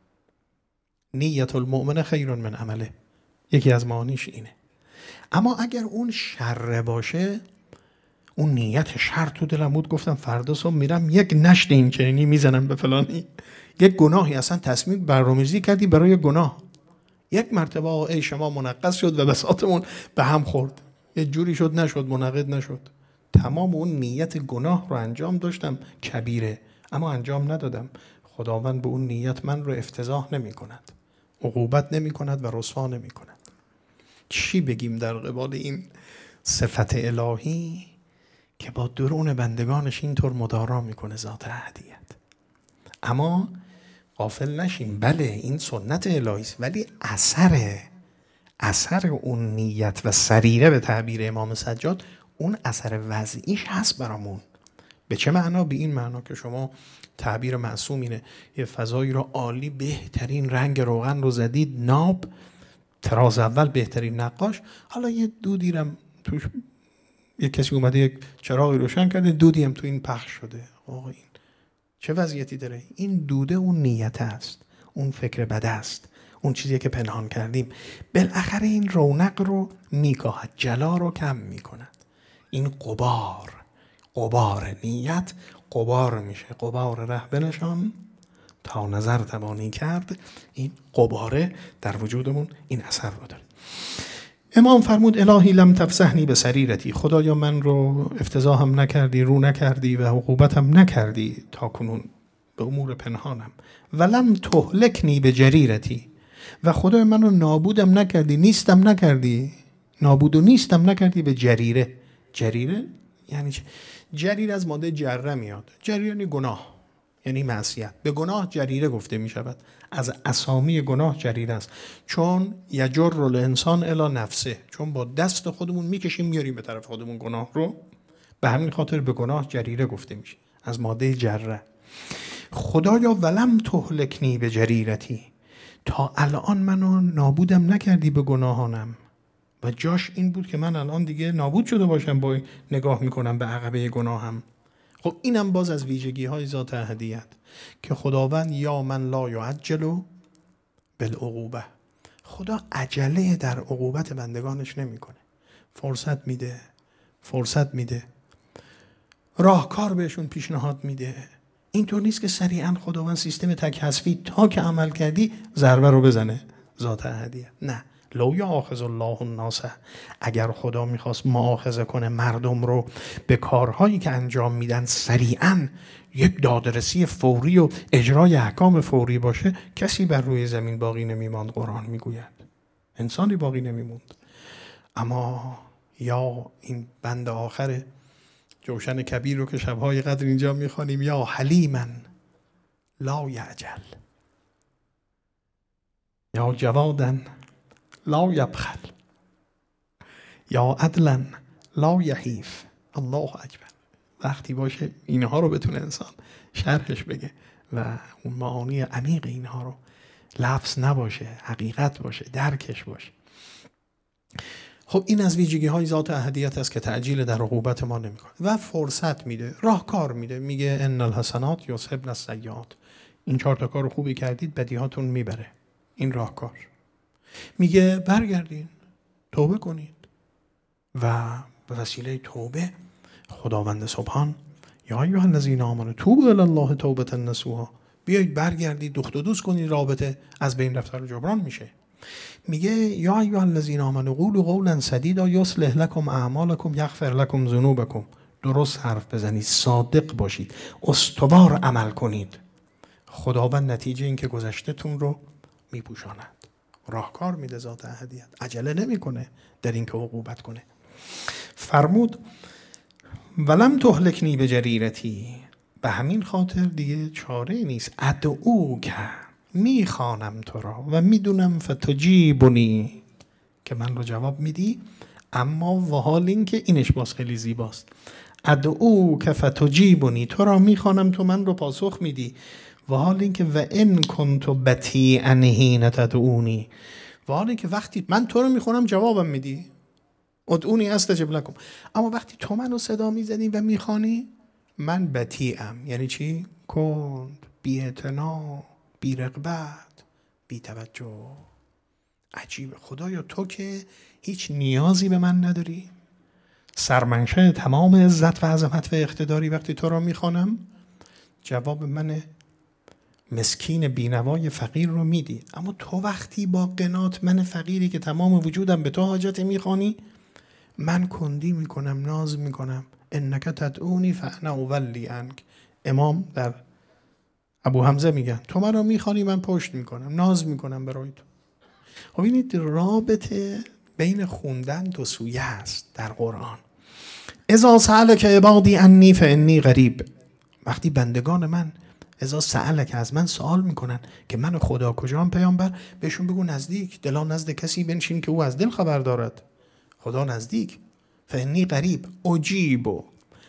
نیت المؤمن خیر من عمله، یکی از معانیش اینه. اما اگر اون شر باشه، اون نیت شر تو دلم بود، گفتم فردا صبح میرم یک نشت این چنینی میزنم به فلانی، یک گناهی اصلا تصمیم برنامه‌ریزی کردی برای گناه، یک مرتبه ای شما منقص شد و بساطمون به هم خورد، یه جوری شد نشد، منعقد نشد. تمام اون نیت گناه رو انجام داشتم، کبیره، اما انجام ندادم. خداوند به اون نیت من رو افتضاح نمی کند، عقوبت نمی کند و رسوا نمی کند. چی بگیم در قبال این صفت الهی که با درون بندگانش اینطور مدارا میکنه ذات احدیت؟ اما غافل نشیم، بله این سنت الهی است، ولی اثر اثر اون نیت و سریره به تعبیر امام سجاد، اون اثر وضعیش هست برامون. به چه معنا؟ به این معنا که شما تعبیر معصوم اینه، یه فضایی رو عالی، بهترین رنگ روغن رو زدید، ناب، تراز اول بهترین نقاش، حالا یه دودی رم توش، یه کسی اومده یک چراغی روشن کرده، دودی هم تو این پخش شده. آقا این چه وضعیتی داره؟ این دوده اون نیت است، اون فکر بد است، اون چیزی که پنهان کردیم. بالاخره این رونق رو میکاهد، جلا رو کم میکند. این غبار، غبار نیت غبار میشه، غبار ره بنشان تا نظر توانی کرد. این غباره در وجودمون این اثر رو داره. امام فرمود الهی لم تفسحنی به سریرتی، خدایا من رو افتضاحم نکردی، رو نکردی و عقوبتم نکردی تا کنون به امور پنهانم. ولم تهلکنی به جریرتی، و خدای من رو نابودم نکردی، نیستم نکردی، نابود و نیستم نکردی به جریره. جریره یعنی چه؟ جریره از ماده جره میاد. جریره یعنی گناه، یعنی معصیت. به گناه جریره گفته می شود. از اسامی گناه جریره است، چون یجر الانسان الی نفسه، چون با دست خودمون میکشیم میاریم به طرف خودمون گناه رو، به همین خاطر به گناه جریره گفته میشه، از ماده جره. خدایا ولم تهلکنی به جریرتی، تا الان منو نابودم نکردی به گناهانم. و جاش این بود که من الان دیگه نابود شده باشم با نگاه میکنم به عقبه گناهم. خب اینم باز از ویژگی های ذات احدیت که خداوند یا من لا یعجل بالعقوبه، خدا عجله در عقوبت بندگانش نمیکنه. فرصت میده، فرصت میده، راهکار بهشون پیشنهاد میده. اینطور نیست که سریعا خداوند سیستم تک حذفی تا که عمل کردی ضربه رو بزنه. ذات احدیت نه. لو یاخذ الله الناس، اگر خدا میخواست مؤاخذه کنه مردم رو به کارهایی که انجام میدن سریعا یک دادرسی فوری و اجرای احکام فوری باشه، کسی بر روی زمین باقی نمیماند. قرآن میگوید انسانی باقی نمیموند. اما یا این بند آخر جوشن کبیر رو که شبهای قدر اینجا میخوانیم، یا حلیما لا یعجل، یا جوادا لا یبخل، یا عدلا لا یحیف. الله اکبر. وقتی باشه اینها رو بتونه انسان شرحش بگه و اون معانی عمیق اینها رو لفظ نباشه، حقیقت باشه، درکش باشه. خب این از ویژگی های ذات احدیت است که تعجیل در عقوبت ما نمیکنه و فرصت میده، راهکار میده. میگه ان الحسنات یذهبن السیئات، این چهار تا کار خوبی کردید بدیهاتون میبره. این راهکار. میگه برگردین، توبه کنید و به وسیله توبه خداوند سبحان یا ایها الذین آمنوا توبوا الی الله توبة نصوحا، بیایید برگردید، دخت و دوست کنید، رابطه از بین رفته رو جبران میشه. میگه یا ایها الذین آمنوا قولوا قولا سدیدا یصلح لكم اعمالکم یغفر لكم ذنوبکم، درست حرف بزنید، صادق باشید، استوار عمل کنید. خداوند نتیجه این که گذشته‌تون رو میپوشاند. راهکار میده ذات احدیت، عجله نمیکنه در این که عقوبت کنه. فرمود ولم تهلکنی به جریرتی، به همین خاطر دیگه چاره نیست. ادعوک، میخوانم تو را و میدونم فتجیبنی، که من رو جواب میدی. اما و حال این که اینش باز خیلی زیباست. ادعوک فتجیبنی، تو را میخوانم تو من رو پاسخ میدی. و حال این که و ان کنت بطیئا حین تدعونی، و حال این که وقتی من تو رو میخونم جوابم میدی. ادعونی استجب لکم. اما وقتی تو منو صدا میزنی و میخوانی، من بطیئم. یعنی چی؟ کند، بی اعتنا، بی رغبت، بی توجه. عجیبه. خدایا تو که هیچ نیازی به من نداری، سرمنشأ تمام عزت و عظمت و اقتداری، وقتی تو رو میخوانم جواب من مسکین بینوای فقیر رو میدی. اما تو وقتی با قنات من فقیری که تمام وجودم به تو حاجت میخوانی، من کندی میکنم، ناز میکنم. انک تدعونی فانا اولی عنک. امام در ابو حمزه میگن تو من رو میخوانی، من پشت میکنم، ناز میکنم برای تو. خب این رابطه بین خوندن دو سویه است در قرآن. اذا سألک عبادی عنی فانی قریب، وقتی بندگان من اذا سألک از من سوال میکنن که من خدا کجام پیامبر، بهشون بگو نزدیک. دلا نزد کسی بنشین که او از دل خبر دارد. خدا نزدیک. فانی قریب اجیب،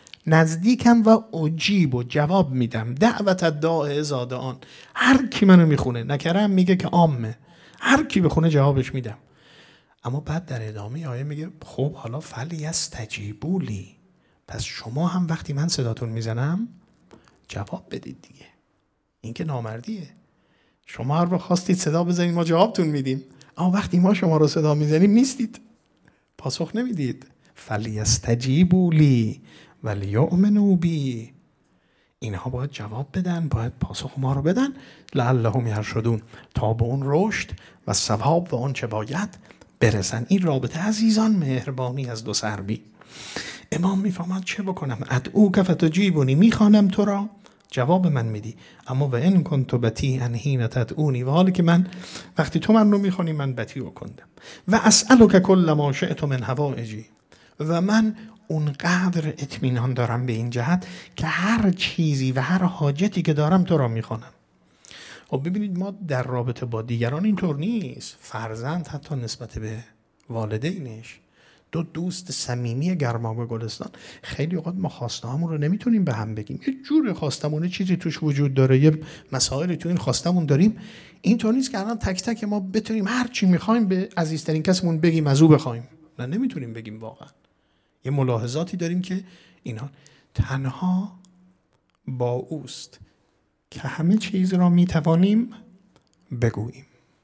نزدیکم و اجیب و جواب میدم. دعوت الداع اذا دعان، هر کی منو میخونه، نکرم میگه که عامه، هر کی بخونه جوابش میدم. اما بعد در ادامه آیه میگه خب حالا فلیستجیبوا لی، پس شما هم وقتی من صداتون میزنم جواب بدید دیگه. این که نامردیه. شما هر وقت خواستید صدا بزنید ما جوابتون میدیم، اما وقتی ما شما رو صدا میزنیم نیستید، پاسخ نمیدید. فلیستجیبوا لی ولیؤمنوا بی. اینها باید جواب بدن، باید پاسخ ما رو بدن. لعلهم یرشدون، تا به اون رشد و ثواب و اون چه باید برسن. این رابطه عزیزان مهربانی از دو سربی. امام میفهمد چه بکنم؟ ادعوک فتجیبونی، میخوانم تو را جواب من میدی. اما و ان کنت بطیئا حین تدعونی، و حالی که من وقتی تو من رو میخوانی من بطیء کندم. و اسألک کل ما شئت من حوائجی، و من اونقدر اطمینان دارم به این جهت که هر چیزی و هر حاجتی که دارم تو را میخوانم. خب ببینید ما در رابطه با دیگران اینطور نیست. فرزند حتی نسبت به والدینش، دو دوست صمیمی گرمابه گلستان، خیلی اوقات ما خواسته‌هامون رو نمیتونیم به هم بگیم. یه جور خواستمونه چیزی توش وجود داره، یه مسائلی تو این خواستمون داریم. اینطور نیست که الان تک تک ما بتونیم هر چی میخوایم به عزیزترین کسمون بگیم، از او بخوایم. نه، نمیتونیم بگیم واقعا. یه ملاحظاتی داریم که اینها تنها با اوست که همه چیز را میتوانیم بگوییم.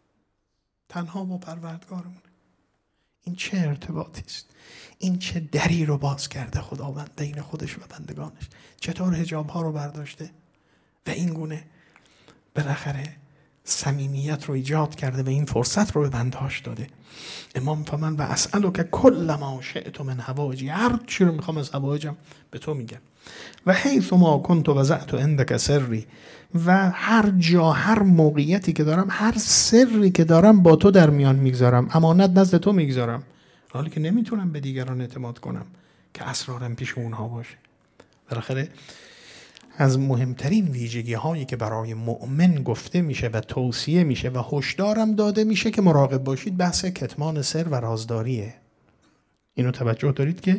تنها با پروردگارمون. این چه ارتباطی است؟ این چه دری رو باز کرده خداوند بین خودش و بندگانش؟ چطور حجاب ها رو برداشته و این گونه بالاخره صمیمیت رو ایجاد کرده و این فرصت رو به بندهاش داده. امام فرمان و اسألک کل ما شئت من حوائجی، هر چی رو میخوام از حوائجم به تو میگم. و حیث ما کنت وضعت عندک سری، و هر جا هر موقعیتی که دارم، هر سری که دارم با تو در میان میگذارم، امانت نزد تو میگذارم، حالی که نمیتونم به دیگران اعتماد کنم که اسرارم پیش اونها باشه. بالاخره از مهمترین ویژگی هایی که برای مؤمن گفته میشه و توصیه میشه و هشدارم داده میشه که مراقب باشید، بحث کتمان سر و رازداریه. اینو توجه دارید که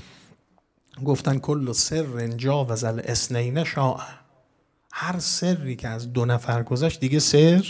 گفتن کل سر جاوز الاثنین شاء، هر سری که از دو نفر گذشت دیگه سر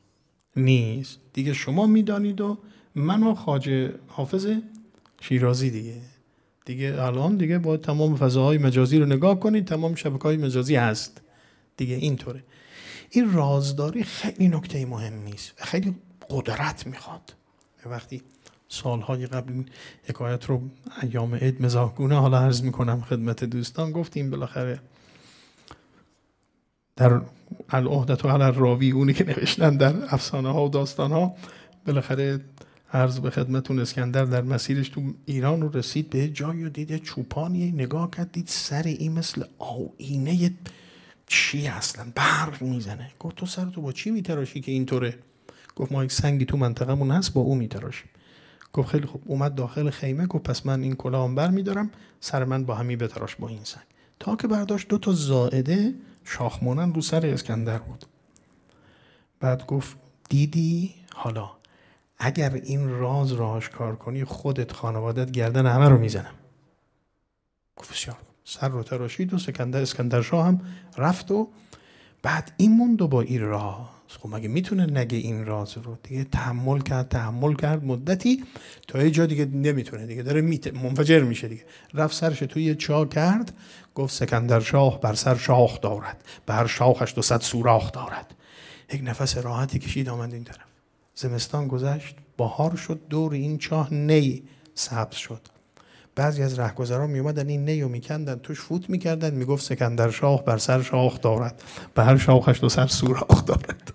نیست، دیگه شما میدانید و من و خواجه حافظ شیرازی دیگه دیگه الان دیگه باید تمام فضاهای مجازی رو نگاه کنید، تمام شبکه‌های مجازی هست دیگه. اینطوره. این رازداری خیلی نکته مهمی است و خیلی قدرت میخواد. وقتی سالهای قبل این حکایت رو ایام عید مزاحگونه حالا عرض میکنم خدمت دوستان، گفتیم بالاخره در العهدة علی الراوی، اونی که نوشتن در افسانه ها و داستان ها، بالاخره عرض به خدمتون اسکندر در مسیرش تو ایران رو رسید به جایی و دیده چوپانی، نگاه کرد دید سر این مثل آینه چی اصلا برق میزنه. گفت تو سر تو با چی میتراشی که اینطوره؟ گفت ما یک سنگی تو منطقمون هست با اون میتراشیم. گفت خیلی خوب. اومد داخل خیمه، گفت پس من این کلاهم بر میدارم، سر من با همی بتراش با این سنگ. تا که برداشت دو تا زائده شاخمونن رو سر اسکندر بود. بعد گفت دیدی حالا اگر این راز را آشکار کنی خودت خانوادت گردن همه رو میزنم. گفت بسیار. سر رو تراشید و سکندر اسکندر شاه هم رفت و بعد این موند و با این راز. خب مگه میتونه نگه این راز رو؟ دیگه تحمل کرد تحمل کرد مدتی تا یه جا دیگه نمیتونه دیگه، داره میت... منفجر میشه دیگه. رفت سرش توی یه چاه کرد، گفت سکندر شاه بر سر شاخ دارد، به هر شاخش دو صد سوراخ دارد. یک نفس راحتی کشید آمد این طرف. زمستان گذشت، بهار شد، دور این چاه نی سبز شد. بعضی از رهگذران می اومدن این نیو میکندن توش فوت میکردن، میگفت سکندر شاه بر سر شاخ دارد، به هر شاخش دو سر سوراخ دارد.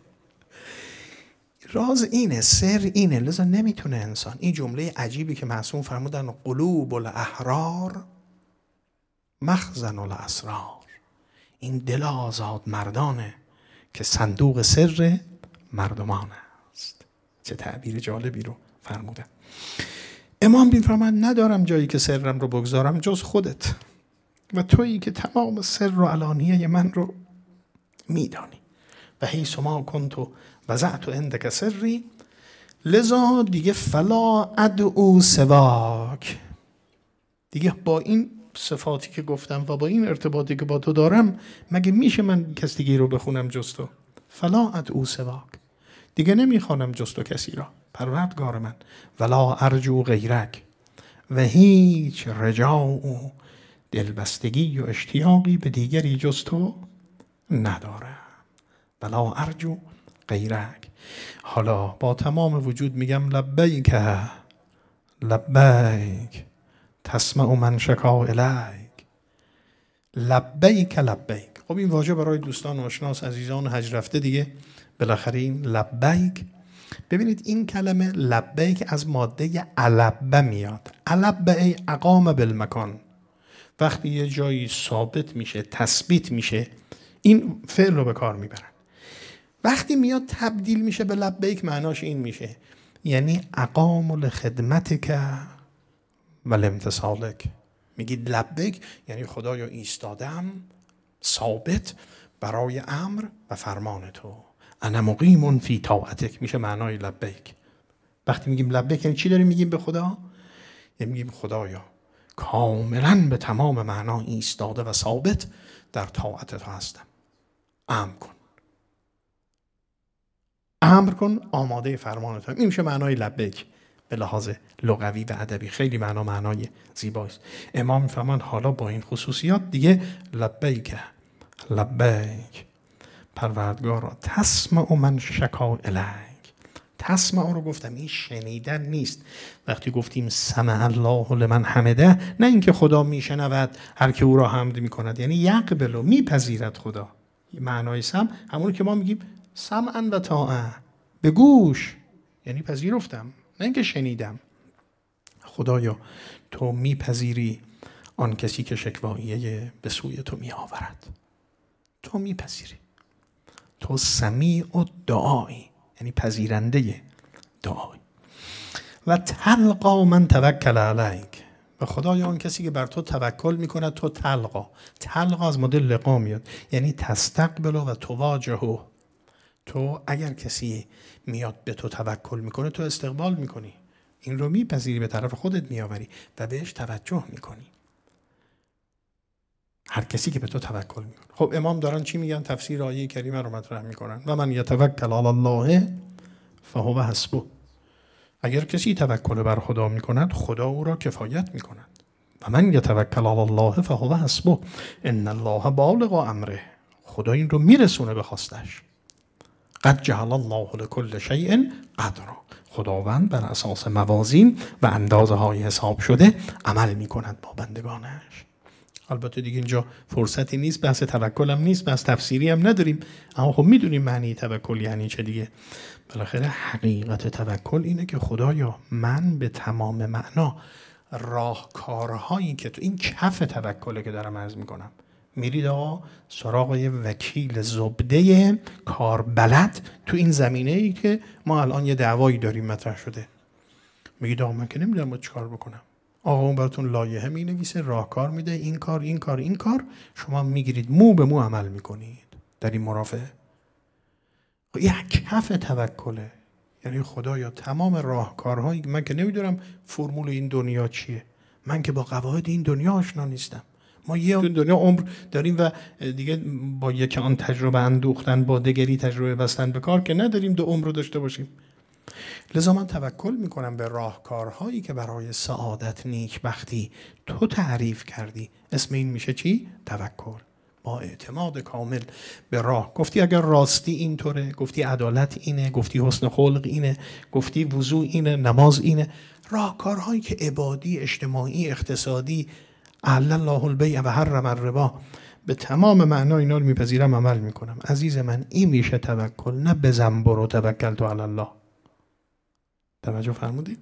راز اینه، سر اینه. لذا نمیتونه انسان، این جمله عجیبی که معصوم فرمودن قلوب الاحرار مخزن الاسرار، این دل آزاد مردانه که صندوق سر مردمان است. چه تعبیر جالبی رو فرمودن. امام میفرماید ندارم جایی که سرم رو بگذارم جز خودت و تویی که تمام سر و علانیه من رو میدانی. و حیث ما کنت وضعت عندک سری، لذا دیگه فلا ادعو سواک، دیگه با این صفاتی که گفتم و با این ارتباطی که با تو دارم مگه میشه من کس دیگه رو بخونم جز تو؟ فلا ادعو سواک، دیگه نمیخوانم جز تو کسی را پروردگار من. ولا ارجو غیرک، و هیچ رجاء و دلبستگی و اشتیاقی به دیگری جز تو ندارم. ولا ارجو غیرک. حالا با تمام وجود میگم لبیک لبیک تسمع من شکا الیک، لبیک لبیک. خب این واژه برای دوستان آشناس، عزیزان حج رفته دیگه، بالاخره این لبیک. ببینید این کلمه لبیک از ماده علبه میاد. علبه ای اقام بالمکان، وقتی یه جایی ثابت میشه، تثبیت میشه، این فعل رو به کار میبرن. وقتی میاد تبدیل میشه به لبیک، معناش این میشه یعنی اقام لخدمتک و لامتثالک. میگید لبیک یعنی خدایا ایستادم ثابت برای امر و فرمان تو، انا مقیم فی طاعتک، میشه معنای لبیک. وقتی میگیم لبیک یعنی چی داریم میگیم به خدا؟ یعنی میگیم خدایا کاملا به تمام معنا ایستاده و ثابت در طاعت تو هستم، امر کن، امر کن، آماده فرمان تو. این میشه معنای لبیک به لحاظ لغوی و ادبی. خیلی معنا معنای زیبایی است. امام میفهمن حالا با این خصوصیات دیگه لبیک لبیک پروردگارا تسمع من شکا الیک. تسمع رو گفتم این شنیدن نیست. وقتی گفتیم سمع الله لمن حمده، نه اینکه خدا میشنود هر که او را حمد میکند، یعنی یقبل، میپذیرد خدا. معنای سمع همون که ما میگیم سمعا و طاعه، به گوش، یعنی پذیرفتم، نه اینکه شنیدم. خدایا تو میپذیری آن کسی که شکواییه به سوی تو میآورد، تو میپذیری، تو سمیع و دعایی، یعنی پذیرنده دعایی. و تلقا من توکل علیک، و خدایا آن کسی که بر تو توکل میکند تو تلقا. تلقا از مدل لقا میاد، یعنی تستقبل و تواجهه. تو اگر کسی میاد به تو توکل میکنه تو استقبال میکنی، این رو میپذیری، به طرف خودت میآوری و بهش توجه میکنی. هر کسی که به تو توکل میکنه. خب امام دارن چی میگن؟ تفسیر آیه کریمه رو مطرح میکنن. و من یتوکل علی الله فهو حسبه. اگر کسی توکل بر خدا میکند خدا او را کفایت میکند. و من یتوکل علی الله فهو حسبه ان الله بالغ امره. خدا این رو میرسونه به خواستش. قد جعل الله لكل شیء قدرا. خداوند بر اساس موازین و اندازه های حساب شده عمل میکند با بندگانش. البته دیگه اینجا فرصتی نیست، بحث توکل هم نیست، بحث تفسیری هم نداریم، اما خب میدونیم معنی توکل یعنی چه دیگه. بالاخره حقیقت توکل اینه که خدایا من به تمام معنا راهکارهایی که تو این کف توکله که دارم عرض میکنم، میرید آقا سراغ یه وکیل زبده کار بلد تو این زمینه ای که ما الان یه دعوایی داریم مطرح شده، میگید آقا من که نمیدونم با چی کار بکنم، آقا اون براتون لایحه می نویسه، راهکار میده، این کار این کار این کار، شما میگیرید مو به مو عمل میکنید در این مرافعه. یک کف توکله، یعنی خدایا تمام راهکارهایی، من که نمیدونم فرمول این دنیا چیه، من که با قواعد این دنیا آشنا نیستم، ما یه دنیا عمر داریم و دیگه با یک آن تجربه اندوختن با دگری تجربه بستن به کار که نداریم دو عمر رو داشته باشیم. لذا من توکل میکنم به راهکارهایی که برای سعادت نیکبختی تو تعریف کردی. اسم این میشه چی؟ توکل. با اعتماد کامل به راه. گفتی اگر راستی اینطوره، گفتی عدالت اینه، گفتی حسن خلق اینه، گفتی وضو اینه، نماز اینه، راهکارهایی که عبادی، اجتماعی، اقتصادی، احل الله البیع و حرم الربا، به تمام معنا اینا رو میپذیرم، عمل میکنم. عزیز من این میشه توکل، نه بزن برو توکلت علی الله. توجه فرمودید؟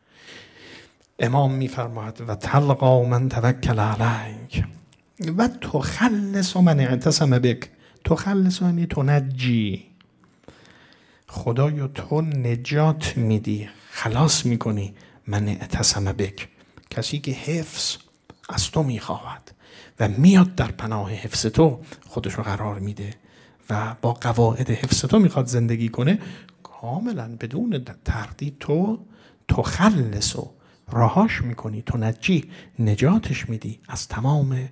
امام میفرماید و تلقا من توکل علیک و تخلص من اعتصم بک. تخلص یعنی تنجی. خدایا تو نجات میدی، خلاص میکنی من اعتصم بک، کسی که حفظ از تو میخواهد و میاد در پناه حفظ تو خودش رو قرار میده و با قواعد حفظ تو میخواد زندگی کنه، کاملا بدون تردید تو تخلص و راهاش میکنی، تو نجی، نجاتش میدی از تمام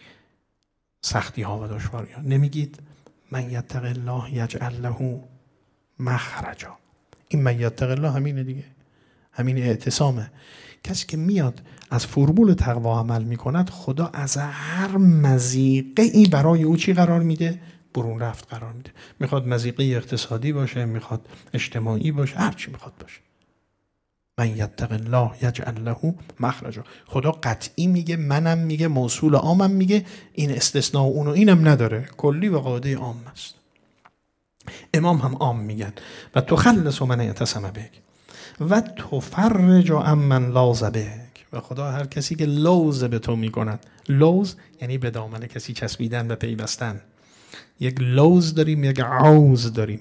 سختی ها و دشواری ها. نمیگید من یتق الله یجعل له مخرجا. این من یتق الله همینه دیگه، همین اعتصامه. کسی که میاد از فرمول تقوا عمل میکند خدا از هر مضیقه ای برای او چی قرار میده؟ برون رفت قرار میده. میخواد مضیقه اقتصادی باشه، میخواد اجتماعی باشه، هر چی میخواد باشه. من یتق الله یجعل له مخرجا. خدا قطعی میگه، منم میگه، موصول عامم میگه، این استثناء و اون و اینم نداره، کلی و قاعده عام است. امام هم عام میگن و تخلص من اعتصم بک و تفرج عمن لاذ بک. و خدا هر کسی که لوز به تو میکند، لوز یعنی به دامن کسی چسبیدن و پیوستن. یک لوز داریم، یک عوز داریم،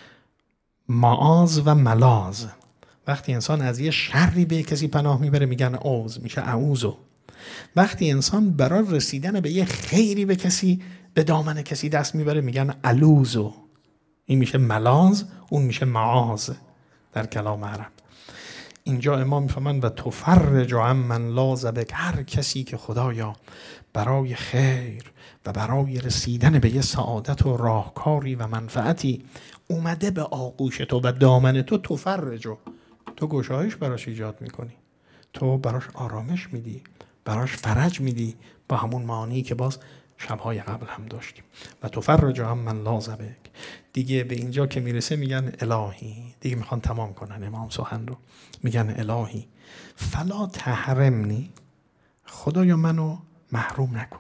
معاذ و ملاذ. وقتی انسان از یه شری به کسی پناه میبره میگن عوض، میشه اعوذو. وقتی انسان برای رسیدن به یه خیری به کسی، به دامن کسی دست میبره میگن الوذو. این میشه ملاذ، اون میشه معاذ در کلام عرب. اینجا امام میفهمن و تفرج عمن لاذ بک، هر کسی که خدایا برای خیر و برای رسیدن به یه سعادت و راهکاری و منفعتی اومده به آغوش تو و دامن تو، تفرجو، تو گشایش براش ایجاد میکنی، تو براش آرامش میدی، براش فرج میدی، با همون معانی که باز شبهای قبل هم داشتیم. و تفرج عمن لاذ بک. دیگه به اینجا که میرسه میگن الهی، دیگه میخوان تمام کنن امام سخن رو، میگن الهی فلا تحرمنی، خدایا منو محروم نکن.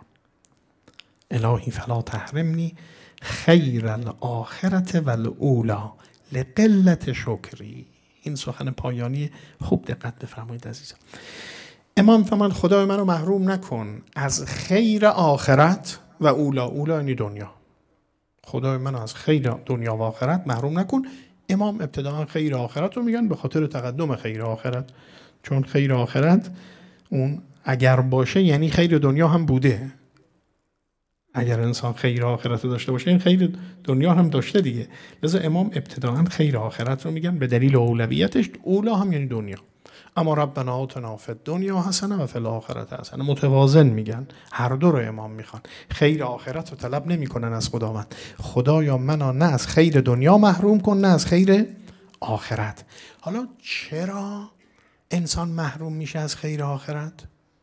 الهی فلا تحرمنی خیر الاخرة و الاولا لقلت شکری. این سخن پایانی، خوب دقت بفرمایید عزیزان. امام فرمان خدای منو محروم نکن از خیر آخرت و اولا. اولا یعنی دنیا. خدای منو از خیر دنیا و آخرت محروم نکن. امام ابتداء خیر آخرت رو میگن به خاطر تقدم خیر آخرت، چون خیر آخرت اون اگر باشه یعنی خیر دنیا هم بوده. اگر انسان خیر آخرت رو داشته باشه این خیر دنیا هم داشته دیگه. لذا امام ابتداء خیر آخرت رو میگن به دلیل اولویتش. اولا هم یعنی دنیا. اما ربنا آتنا فی الدنیا حسنه و فی الاخره حسنه. متوازن میگن، هر دو رو امام میخوان. خیر آخرت رو طلب نمیکنن از خداوند. خدایا منو نه از خیر دنیا محروم کن نه از خیر آخرت. حالا چرا انسان محروم میشه از خیر آخرت؟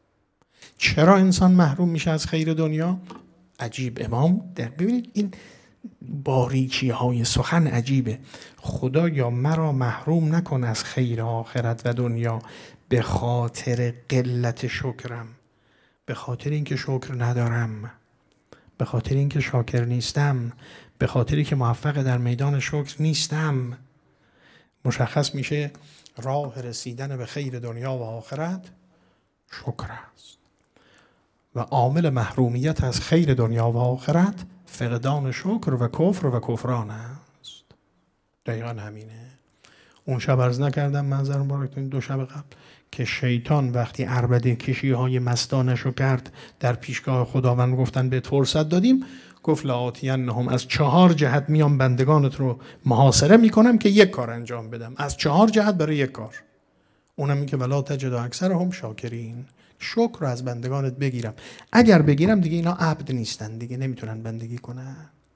چرا انسان محروم میشه از خیر دنیا؟ عجیب. امام ببینید این باریکی های سخن عجیبه. خدایا مرا محروم نکن از خیر آخرت و دنیا به خاطر قلت شکرم، به خاطر اینکه شکر ندارم، به خاطر اینکه شاکر نیستم، به خاطری که موفق در میدان شکر نیستم. مشخص میشه راه رسیدن به خیر دنیا و آخرت شکر است و عامل محرومیت از خیر دنیا و آخرت فقدان شکر و کفر و کفران است. دقیقا همینه. اون شب عرض نکردم منظر مبارکتون دو شب قبل که شیطان وقتی عربده کشی های مستانش رو کرد در پیشگاه خداوند، گفتن به فرصت دادیم، گفت لآتینهم، از چهار جهت میام بندگانت رو محاصره میکنم که یک کار انجام بدم، از چهار جهت برای یک کار. اونم این که ولا تجد اکثرهم شاکرین، شکر رو از بندگانت بگیرم. اگر بگیرم دیگه اینا عبد نیستن، دیگه نمیتونن بندگی کنن.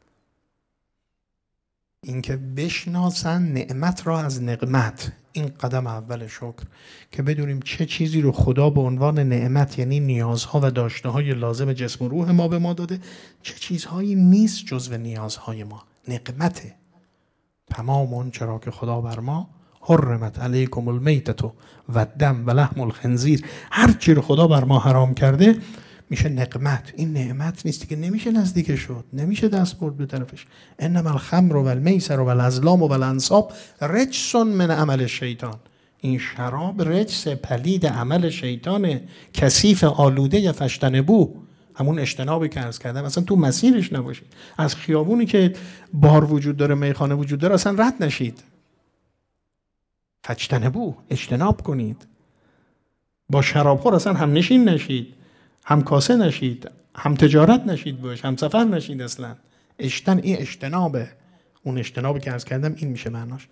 اینکه بشناسن نعمت را از نقمت، این قدم اول شکر، که بدونیم چه چیزی رو خدا به عنوان نعمت، یعنی نیازها و داشته‌های لازم جسم و روح ما به ما داده، چه چیزهایی نیست جزو نیازهای ما. نقمته. تمام اون چرا که خدا بر ما حرمت علیکم المیتة و الدم و لحم الخنزیر، هر چی رو خدا بر ما حرام کرده میشه نقمت. این نعمت نیستی که نمیشه نزدیک شد، نمیشه دست برد به طرفش. انما الخمر و المیسر و الازلام و الانصاب رجس من عمل شیطان. این شراب رجس پلید عمل شیطان، کثیف آلوده فاجتنبوه، همون اجتنابی که عرض کردم. اصلا تو مسیرش نباشید. از خیابونی که بار وجود داره، میخانه وجود داره، اصلا رد نشید. فاجتنبوه، اجتناب کنید. با شرابخور اصلا هم نشین نشید، هم کاسه نشید، هم تجارت نشید باش، هم سفر نشید. اصلا اجتن این اجتنابه. اون اجتنابی که عرض کردم این میشه معناش.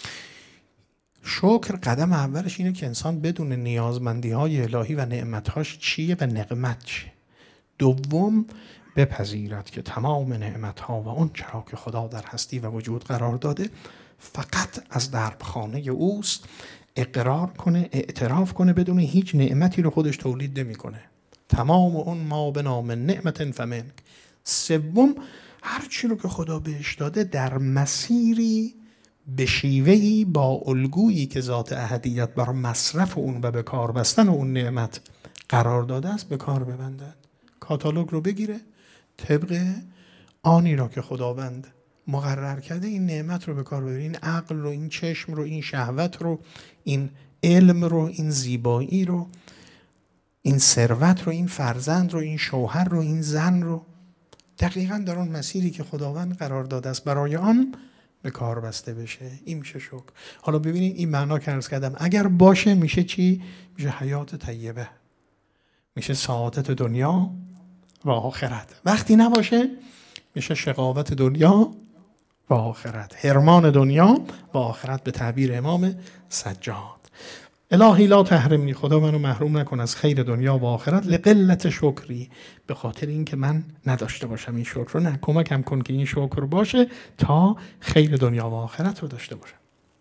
شکر قدم اولش اینه که انسان بدون نیازمندی های الهی و نعمتهاش چیه و نقمت چیه. دوم بپذیرد که تمام نعمتها و اون چرا که خدا در هستی و وجود قرار داده فقط از دربخانه اوست. اقرار کنه، اعتراف کنه بدون هیچ نعمتی رو خودش تولید نمی کنه. تمام اون ما به نام نعمت فمنک. سوم هر چی رو که خدا بهش داده در مسیری به شیوهی با الگویی که ذات احدیت بر مصرف اون و به کار بستن اون نعمت قرار داده است به کار ببندد. کاتالوگ رو بگیره، طبق آنی را که خداوند مقرر کرده این نعمت رو به کار ببره. این عقل رو، این چشم رو، این شهوت رو، این علم رو، این زیبایی رو، این ثروت رو، این فرزند رو، این شوهر رو، این زن رو دقیقاً در اون مسیری که خداوند قرار داده است برای آن به کار بسته بشه. این میشه شکر. حالا ببینید این معنا که عرض کردم اگر باشه میشه چی؟ میشه حیات طیبه، میشه سعادت دنیا و آخرت. وقتی نباشه میشه شقاوت دنیا و آخرت، حرمان دنیا و آخرت به تعبیر امام سجاد. الهی لا تحرمنی، خدا منو محروم نکن از خیر دنیا و آخرت لقلت شکری، به خاطر اینکه من نداشته باشم این شکر رو. نه، کمکم کن که این شکر باشه تا خیر دنیا و آخرت رو داشته باشم.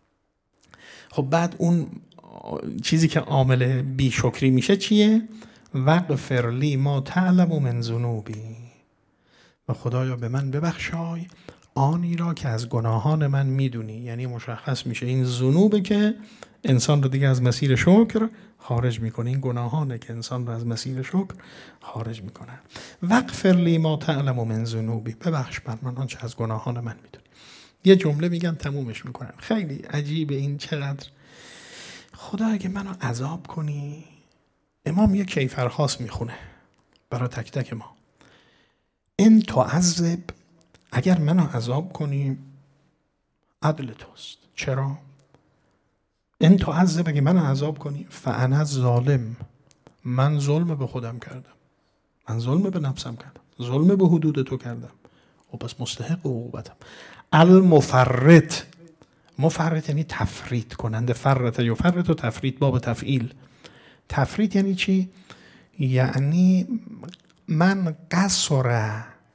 خب بعد اون چیزی که عامل بی شکری میشه چیه؟ واغفر لی ما تعلم من ذنوبی، و خدایا به من ببخشای آنی را که از گناهان من میدونی. یعنی مشخص میشه این ذنوبه که انسان رو دیگه از مسیر شکر خارج میکنه، این گناهانه که انسان رو از مسیر شکر خارج میکنه. واغفر لی ما تعلم من ذنوبی، ببخش بر من آنچه از گناهان من میدونی. یه جمله میگم تمومش میکنم، خیلی عجیبه این، چقدر خدا اگه منو عذاب کنی. امام یه کیفرخواست میخونه برای تک تک ما. ان تعذب، اگر منو عذاب کنی عدل توست. چرا؟ ان تعذب، اگه منو عذاب کنی فانا ظالم، من ظلم به خودم کردم، من ظلم به نفسم کردم، ظلم به حدود تو کردم و پس مستحق عقوبتم. المفرط، مفرط یعنی تفریط کننده، فرط یفرط و تفریط باب تفعیل. تفریط یعنی چی؟ یعنی من قصر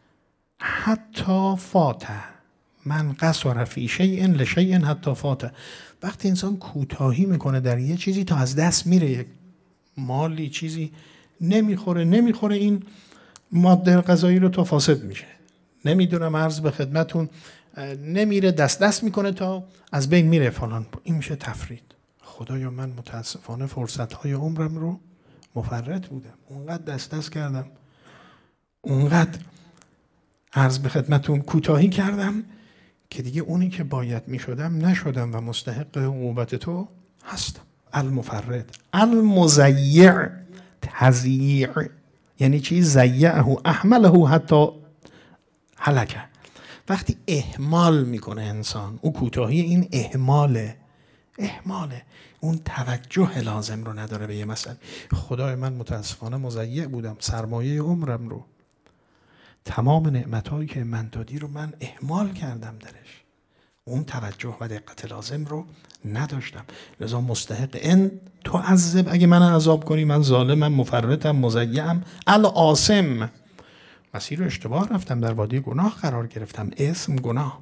حتی فاته، من قصر فی شیء لشیء حتی فاته. وقتی انسان کوتاهی میکنه در یه چیزی تا از دست میره، یک مالی چیزی نمیخوره نمیخوره این ماده غذایی رو تا فاسد میشه، نمیدونم عرض به خدمتون نمیره، دست دست میکنه تا از بین میره فلان، این میشه تفرید. خدایا من متاسفانه فرصتهای عمرم رو مفرط بودم، اونقدر دست دست کردم، اونقدر عرض به خدمتون کوتاهی کردم که دیگه اونی که باید میشدم نشدم و مستحق عقوبت تو هستم. المفرط. المضیع، تضییع یعنی چی؟ ضیعه احمله حتی هلکه. وقتی اهمال میکنه انسان، او کوتاهی این اهماله، اهماله اون توجه لازم رو نداره به یه مسئله. خدای من متاسفانه مضیع بودم، سرمایه عمرم رو، تمام نعمتهایی که من دادی رو من اهمال کردم درش، اون توجه و دقت لازم رو نداشتم، لذا مستحق ان تعذب، اگه من عذاب کنی من ظالمم، مفرطم، مضیعم، العاصم، مسیر رو اشتباه رفتم، در وادی گناه قرار گرفتم، اسم گناه.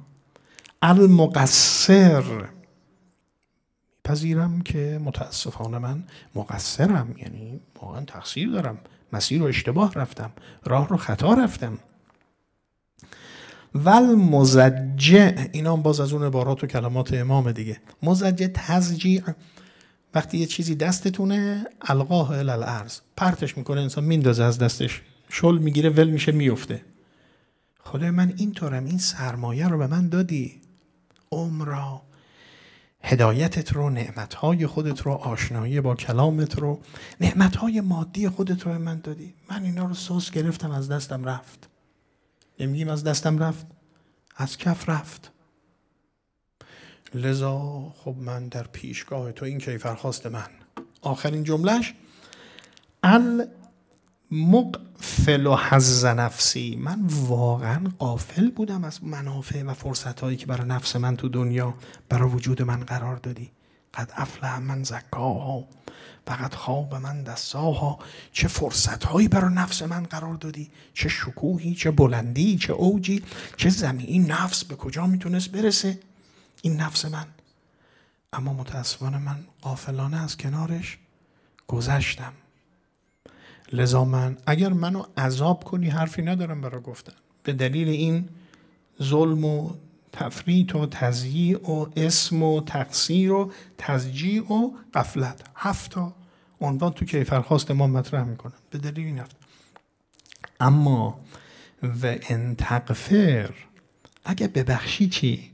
المقصر، پذیرم که متاسفانه من مقصرم، یعنی واقعا تقصیر دارم، مسیر رو اشتباه رفتم، راه رو خطا رفتم. ول مزجع، اینا هم باز از اون عبارات و کلمات امام دیگه. مزجع تزجیع، وقتی یه چیزی دستتونه القاه الی الارض، پرتش میکنه انسان، میندازه از دستش، شل میگیره، ول میشه، میفته. خدای من اینطورم، این سرمایه رو به من دادی، عمر را، هدایتت رو، نعمتهای خودت رو، آشنایی با کلامت رو، نعمتهای مادی خودت رو به من دادی، من اینا رو سوس گرفتم، از دستم رفت. نمیگیم از دستم رفت، از کف رفت. لذا خب من در پیشگاه تو، این کیفرخواست من. آخرین جملهش المغفل حظ نفسی، من واقعا غافل بودم از منافع و فرصتهایی که برای نفس من تو دنیا، برای وجود من قرار دادی. قد افلح من زکاها و قد خاب من دساها، چه فرصتهایی برای نفس من قرار دادی، چه شکوهی، چه بلندی، چه اوجی، چه زمینی. این نفس به کجا میتونست برسه، این نفس من؟ اما متاسفانه من غافلانه از کنارش گذشتم. لذا من اگر منو عذاب کنی حرفی ندارم برای گفتن، به دلیل این ظلم و تفریط و تضییع و اسم و تقصیر و تضجیع و غفلت. هفت تا عنوان تو کیفرخواست ما مطرح میکنن به دلیل این هفت. اما و ان تغفر، اگه ببخشی چی؟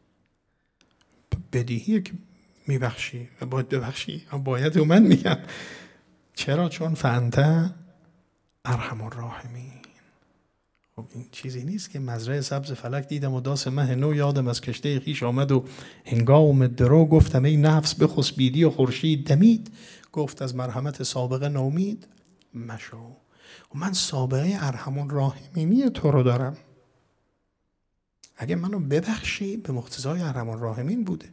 بدیهیه که میبخشی و باید ببخشی. باید و من میگم چرا؟ چون فانت ارحم الراحمین. خب این چیزی نیست که مزرعه سبز فلک دیدم و داس مه نو یادم از کشته خویش آمد و هنگام درو گفتم ای نفس بخس بیدی و خورشید دمید، گفت از مرحمت سابقه نومید مشو. و من سابقه ارحم الراحمینی تو رو دارم. اگه منو ببخشی به مقتضای ارحم الراحمین بوده.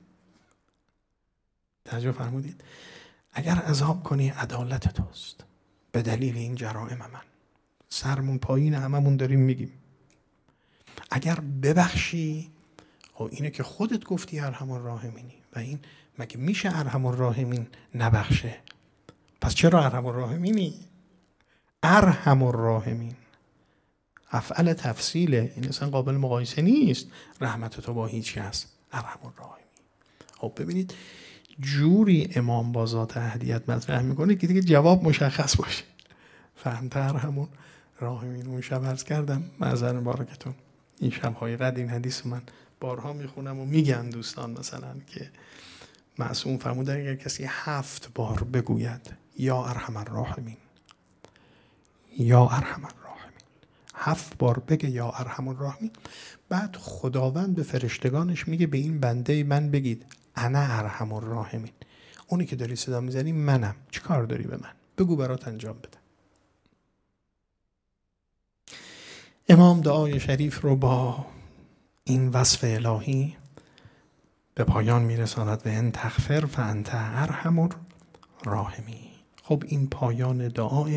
توجه فرمودید؟ اگر عذاب کنی عدالت توست به دلیل این جرائم من. سرمون پایین هممون داریم میگیم. اگر ببخشی، خب اینه که خودت گفتی ارحم الراحمینی و این مگه میشه ارحم الراحمین نبخشه؟ پس چرا ارحم الراحمینی؟ ارحم الراحمین افعل تفصیله، این اصلا قابل مقایسه نیست. رحمت تو با هیچ کس. ارحم الراحمین. خب ببینید جوری امام با ذات احدیت مطرح میکنه که دیگه جواب مشخص باشه. فهمت ارحم الراحمین. اون شب عرض کردم معذر مبارکتون، این شب‌های قد این حدیث من بارها میخونم و میگن دوستان مثلا که معصوم فرمودن اگر کسی هفت بار بگوید یا ارحم الراحمین یا ارحم الراحمین، هفت بار بگه یا ارحم الراحمین، بعد خداوند به فرشتگانش میگه به این بنده من بگید انا ارحم الراحمین. اونی که داری صدا میزنی منم، چی کار داری به من؟ بگو برات انجام بده. امام دعای شریف رو با این وصف الهی به پایان میرساند و ان تغفر فانت ارحم الراحمین. خب این پایان دعای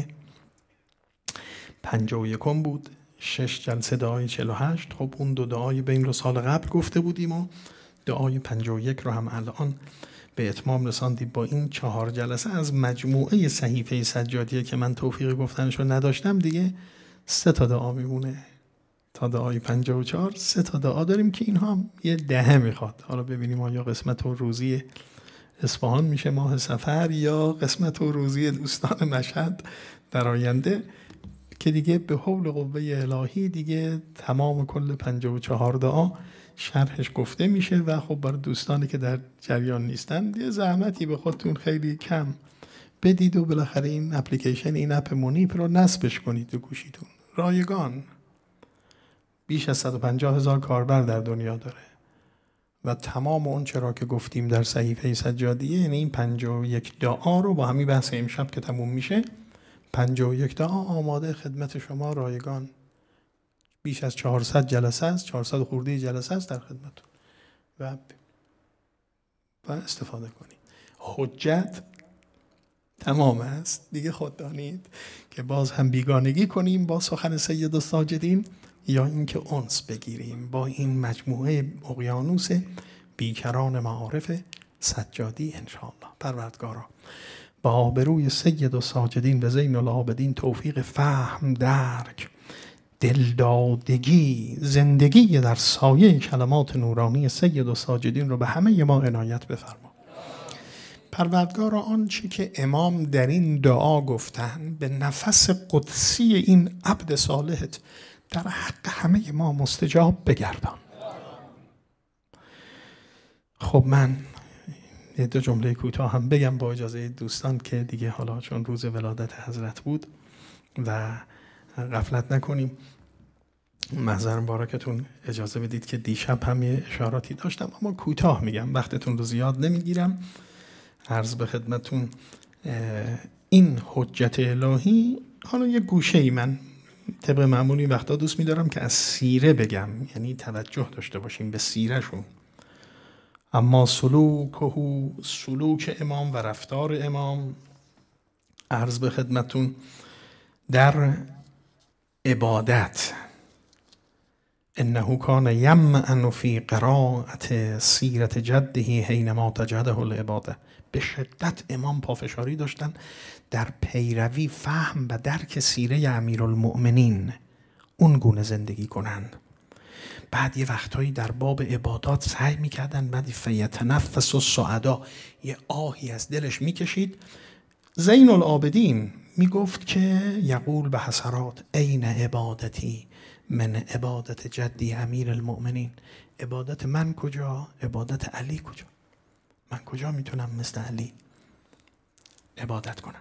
پنجاه و یکم بود. شش جلسه دعای چهل و هشت. خب اون دو دعای بین رو سال قبل گفته بودیم و دعای پنجاه و یک رو هم الان به اتمام رساندیم با این چهار جلسه از مجموعه صحیفه سجادیه که من توفیق گفتنشو نداشتم. دیگه سه تا دعا میمونه تا دعای پنجاه و چهار. سه تا دعا داریم که اینها هم یه دهه میخواد. حالا ببینیم آیا قسمت و روزی اصفهان میشه ماه صفر یا قسمت و روزی دوستان مشهد در آینده، که دیگه به حول قوه الهی دیگه تمام کل پنجاه و چهار دعا شرحش گفته میشه. و خب برای دوستانی که در جریان نیستن یه زحمتی به خودتون خیلی کم بدید و بالاخره این اپلیکیشن، این اپ منیب رو نصبش کنید تو گوشیتون. رایگان بیش از صد و پنجاه هزار کاربر در دنیا داره و تمام اون چرا که گفتیم در صحیفه سجادیه، یعنی این پنجاه و یک دعا رو با همین بحث امشب که تموم میشه پنجاه و یک دعا آماده خدمت شما رایگان. بیش از چهارصد جلسه است، چهارصد خورده جلسه است در خدمتتون و و استفاده کنید. حجت تمام است دیگه. خود دانید که باز هم بیگانگی کنیم با سخن سید الساجدین یا اینکه انس بگیریم با این مجموعه اقیانوس بیکران معارف سجادی انشاءالله. پروردگارا با آبروی سید الساجدین و زین العابدین توفیق فهم، درک، دلدادگی، زندگی در سایه کلمات نورانی سید الساجدین رو به همه ما عنایت بفرما. پروردگارا آنچه که امام در این دعا گفتن به نفس قدسی این عبد صالحت در حق همه ما مستجاب بگردان. خب من یه دو جمله کوتاه هم بگم با اجازه دوستان که دیگه حالا چون روز ولادت حضرت بود و غفلت نکنیم. محضر مبارکتون اجازه بدید که دیشب هم یه اشاراتی داشتم اما کوتاه میگم، وقتتون رو زیاد نمیگیرم. عرض به خدمتون این حجت الهی، حالا یه گوشه ای من طبق معمولی وقتا دوست میدارم که از سیره بگم، یعنی توجه داشته باشیم به سیره شون. اما سلوک سلوک امام و رفتار امام، عرض به خدمتون در عبادت، انه کان یمعن فی قراءة سیرت جده حینما تجده العباده. به شدت امام پافشاری داشتن در پیروی، فهم و درک سیره امیرالمؤمنین، اون گونه زندگی کنند. بعد یه وقتهایی در باب عبادات سعی میکردن، بعد فیتنفس السعدا، یه آهی از دلش میکشید. زین العابدین میگفت که یقول به حسرات این عبادتی من عبادت جدی امیر المؤمنین. عبادت من کجا؟ عبادت علی کجا؟ من کجا میتونم مثل علی عبادت کنم؟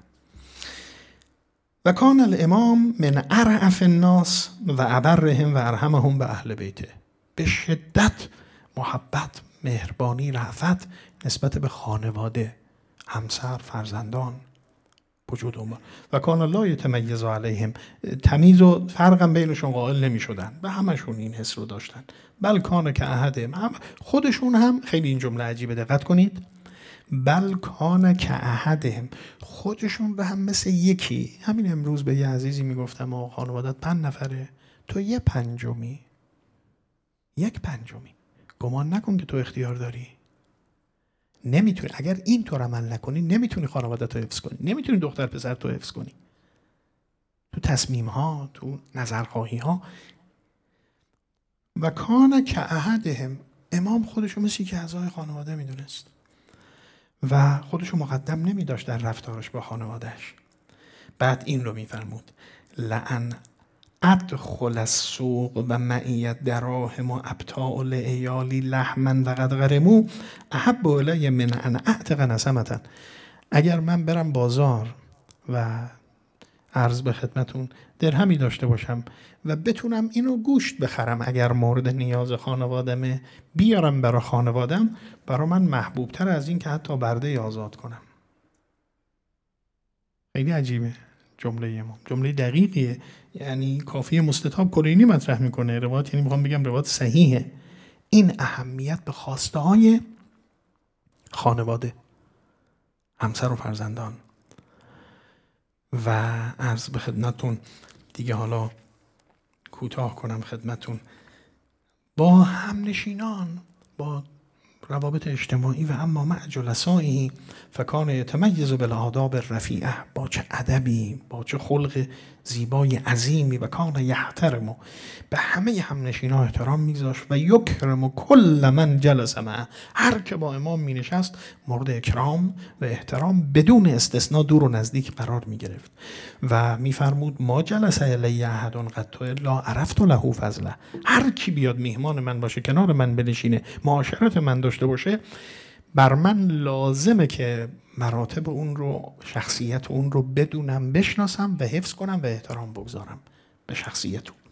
و کان الامام من ارعف الناس و ابرهم و ارحمهم به اهل بیته. به شدت محبت، مهربانی، رأفت نسبت به خانواده، همسر، فرزندان وجود اومد. و کان لا یتمیز علیهم، تمیز و فرقم بینشون قائل نمی شدن، به همشون این حس رو داشتن. بل کان که احدهم، هم خودشون هم، خیلی این جمله عجیبه دقت کنید، بل کان که احدهم، خودشون به هم مثل یکی. همین امروز به یه عزیزی میگفتم آقا خانوادت پنج نفره، تو یه پنجمی، یک پنجمی، گمان نکن که تو اختیار داری. نمیتونی، اگر این طور عمل نکنی نمیتونی خانوادت رو حفظ کنی، نمیتونی دختر پسر تو حفظ کنی، تو تصمیم ها، تو نظرخواهی ها. و کان که احدهم، امام خودشو مثل که اعضای خانواده میدونست و خودشو مقدم نمی داشت در رفتارش با خانوادهش. بعد این رو میفرمود لعن ادخل السوق و معیت دراهم و ابتاع لعیالی لحما و قد غرمو احب الی من ان اعتق نسمة. اگر من برم بازار و عرض به خدمتون درهمی داشته باشم و بتونم اینو گوشت بخرم اگر مورد نیاز خانوادمه، بیارم برای خانوادم، برای من محبوب تر از این که حتی برده آزاد کنم. خیلی عجیبه جمله ما، جمله دقیقیه. یعنی کافی مستطاب کلینی مطرح میکنه روایت، یعنی میخوام بگم روایت صحیحه. این اهمیت به خواسته های خانواده، همسر و فرزندان. و عرض به خدمتون دیگه، حالا کوتاه کنم خدمتون، با همنشینان، با روابط اجتماعی و اما مع جلسایی فکان یتمیز بالآداب الرفیعه، با چه ادبی، با چه خلق زیبای عظیمی، و کان یحترم، به همه همنشینان احترام میذاشت و یکرم کل من جلس معه، هر که با امام می نشست مورد اکرام و احترام بدون استثناء دور و نزدیک قرار می گرفت و میفرمود ما جلس الی احد قط الا عرفت له فضله. هر کی بیاد میهمان من باشه، کنار من بنشینه، معاشرت من داشته باشه، بر من لازمه که مراتب اون رو، شخصیت اون رو بدونم، بشناسم و حفظ کنم و احترام بگذارم به شخصیت اون.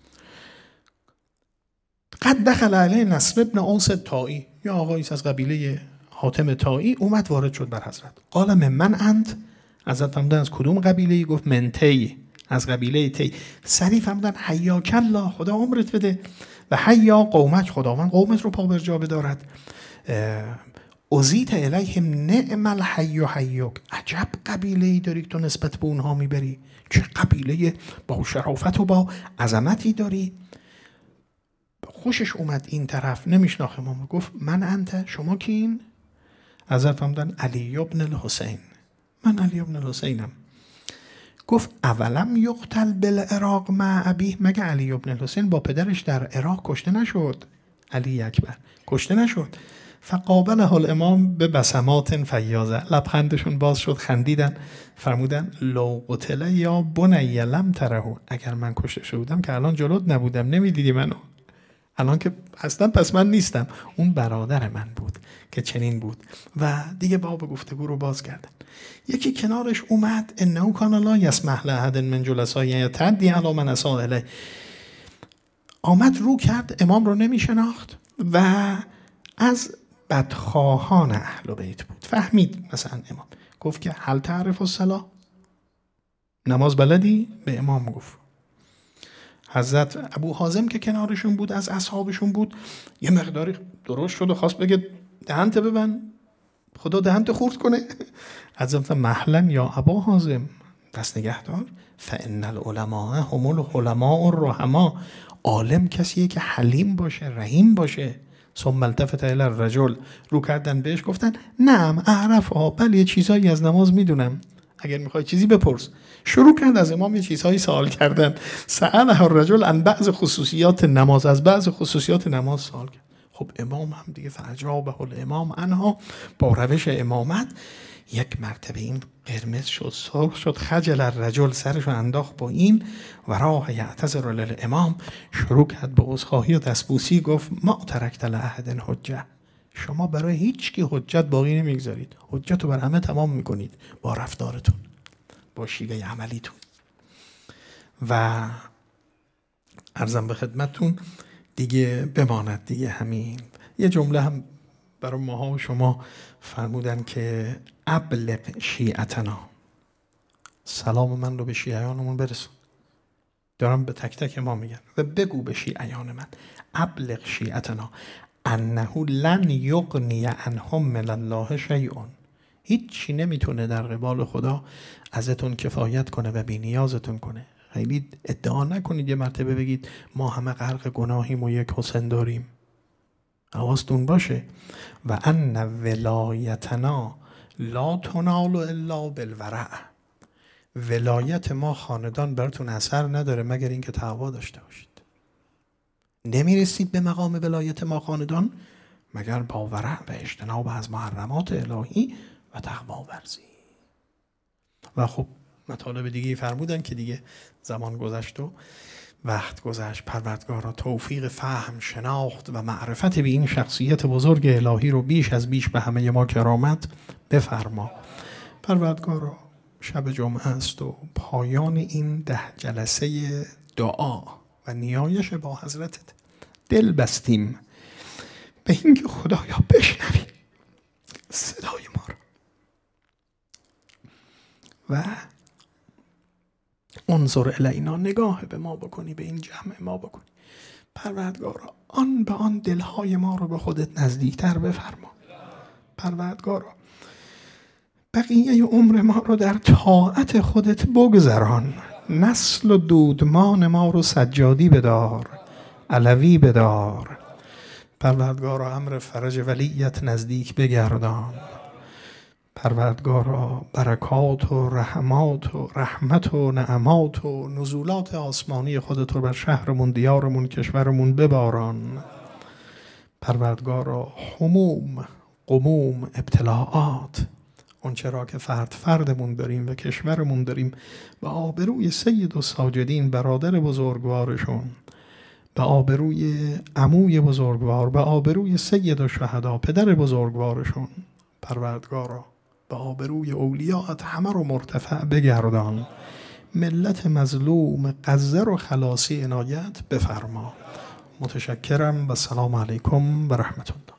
قد دخل علیه نصر ابن اوس طائی، یا آقایی از قبیله حاتم طائی اومد وارد شد بر حضرت. قال من انت، حضرت فرمودن از کدوم قبیله؟ گفت من تی، از قبیله تی. سریع فرمودن حیاک الله، خدا عمرت بده، و حیا قومک، خداوند قومت رو پا بر جا بدارد. ازیت الیهم نعم الحی و حیوک، عجب قبیله ای داری که تو نسبت به اونها میبری، چه قبیله با شرافت و با عظمتی داری. خوشش اومد این طرف، نمیشناخه ما، گفت من انت، شما کین؟ حضرت فرمودن علی ابن الحسین، من علی ابن الحسینم. گفت اولم یقتل بالعراق مع ابیه، مگه علی ابن الحسین با پدرش در عراق کشته نشد؟ علی اکبر کشته نشد؟ فقابله الامام به بسمات فیاضه، لبخندشون باز شد، خندیدن، فرمودن لو قتل یا بنی لم ترهو، اگر من کشته شدم که الان جلوت نبودم، نمیدیدی منو، الان که هستم پس من نیستم. اون برادر من بود که چنین بود. و دیگه باب گفتگو رو باز کردن. یکی کنارش اومد، انه کان لا یسمح لاحد من جلسای یتعدی علی من اساء الیه، آمد رو کرد، امام رو نمی شناخت و از بدخواهان اهل بیت بود. فهمید مثلا امام گفت که هل تعرف الصلاة، نماز بلدی؟ به امام گفت. حضرت ابو حازم که کنارشون بود، از اصحابشون بود، یه مقداری درست شد و خواست بگه دهنت ببند، خدا دهنت خورد کنه. حضرت محلن یا ابا حازم، دست نگهدار، فان العلماء هم الحلماء الرحماء، عالم کسیه که حلیم باشه، رحیم باشه. ثم التفت الی الرجل، رو کردن بهش گفتن نعم اعرفها، بله یه چیزایی از نماز میدونم. اگر میخوای چیزی بپرس. شروع کرد از امام یه چیزهایی سوال کردن. سأله الرجل عن بعض خصوصیات نماز، از بعض خصوصیات نماز سوال کرد. خب امام هم دیگه فاجابه الامام عنها، با روش امامت یک مرتبه این قرمز شد، سرخ شد، خجل الرجل، سرشو انداخت با این و راه یعتذر للامام، شروع کرد به عذرخواهی و دستبوسی. گفت ما ترکت لأحد حجه، شما برای هیچ کی حجت باقی نمیگذارید، حجت رو بر همه تمام میکنید با رفتارتون، با شیوه عملیتون. و عرضم به خدمتتون دیگه بماند دیگه همین. یه جمله هم برای ماها و شما فرمودن که ابلغ شیعتنا، سلام من رو به شیعیانمون برسون. دارم به تک تک ما میگن و بگو به شیعیان من، ابلغ شیعتنا انه لن یغنی عنهم من الله شیء، هیچی نمیتونه در قبال خدا ازتون کفایت کنه و بی نیازتون کنه. خیلی ادعا نکنید یه مرتبه بگید ما همه غرق گناهیم و یک حسین داریم. حواستون باشه. و ان ولایتنا لا تنال الا بالورع، ولایت ما خاندان براتون اثر نداره مگر اینکه تقوا داشته باشید. نمیرسید به مقام ولایت ما خاندان مگر با ورع و اجتناب از محرمات الهی و تقوا ورزی. و خب مطالب دیگه فرمودن که دیگه زمان گذشت و وقت گذشت. پروردگارا توفیق فهم، شناخت و معرفت به این شخصیت بزرگ الهی رو بیش از بیش به همه ما کرامت بفرما. پروردگارا شب جمعه است و پایان این ده جلسه دعا و نیایش با حضرتت دل بستیم به اینکه خدایا بشنوی صدای ما رو و انظر الینا، نگاه به ما بکنی، به این جمع ما بکنی. پروردگارا آن به آن دلهای ما رو به خودت نزدیکتر بفرما. پروردگارا بقیه عمر ما رو در طاعت خودت بگذران. نسل و دودمان ما رو سجادی بدار، علوی بدار. پروردگارا امر فرج ولیت نزدیک بگردان. پروردگارا برکات و رحمات و رحمت و نعمات و نزولات آسمانی خودت رو بر شهرمون، دیارمون، کشورمون بباران. پروردگارا هموم، غموم، ابتلاعات، اون چرا که فرد فردمون داریم و کشورمون داریم، به آبروی سید و ساجدین برادر بزرگوارشون، به آبروی عموی بزرگوار، به آبروی سید و شهدا پدر بزرگوارشون، پروردگارا به آبروی اولیاءت همه رو مرتفع بگردان. ملت مظلوم غزه رو خلاصی عنایت بفرما. متشکرم و سلام علیکم و رحمت الله.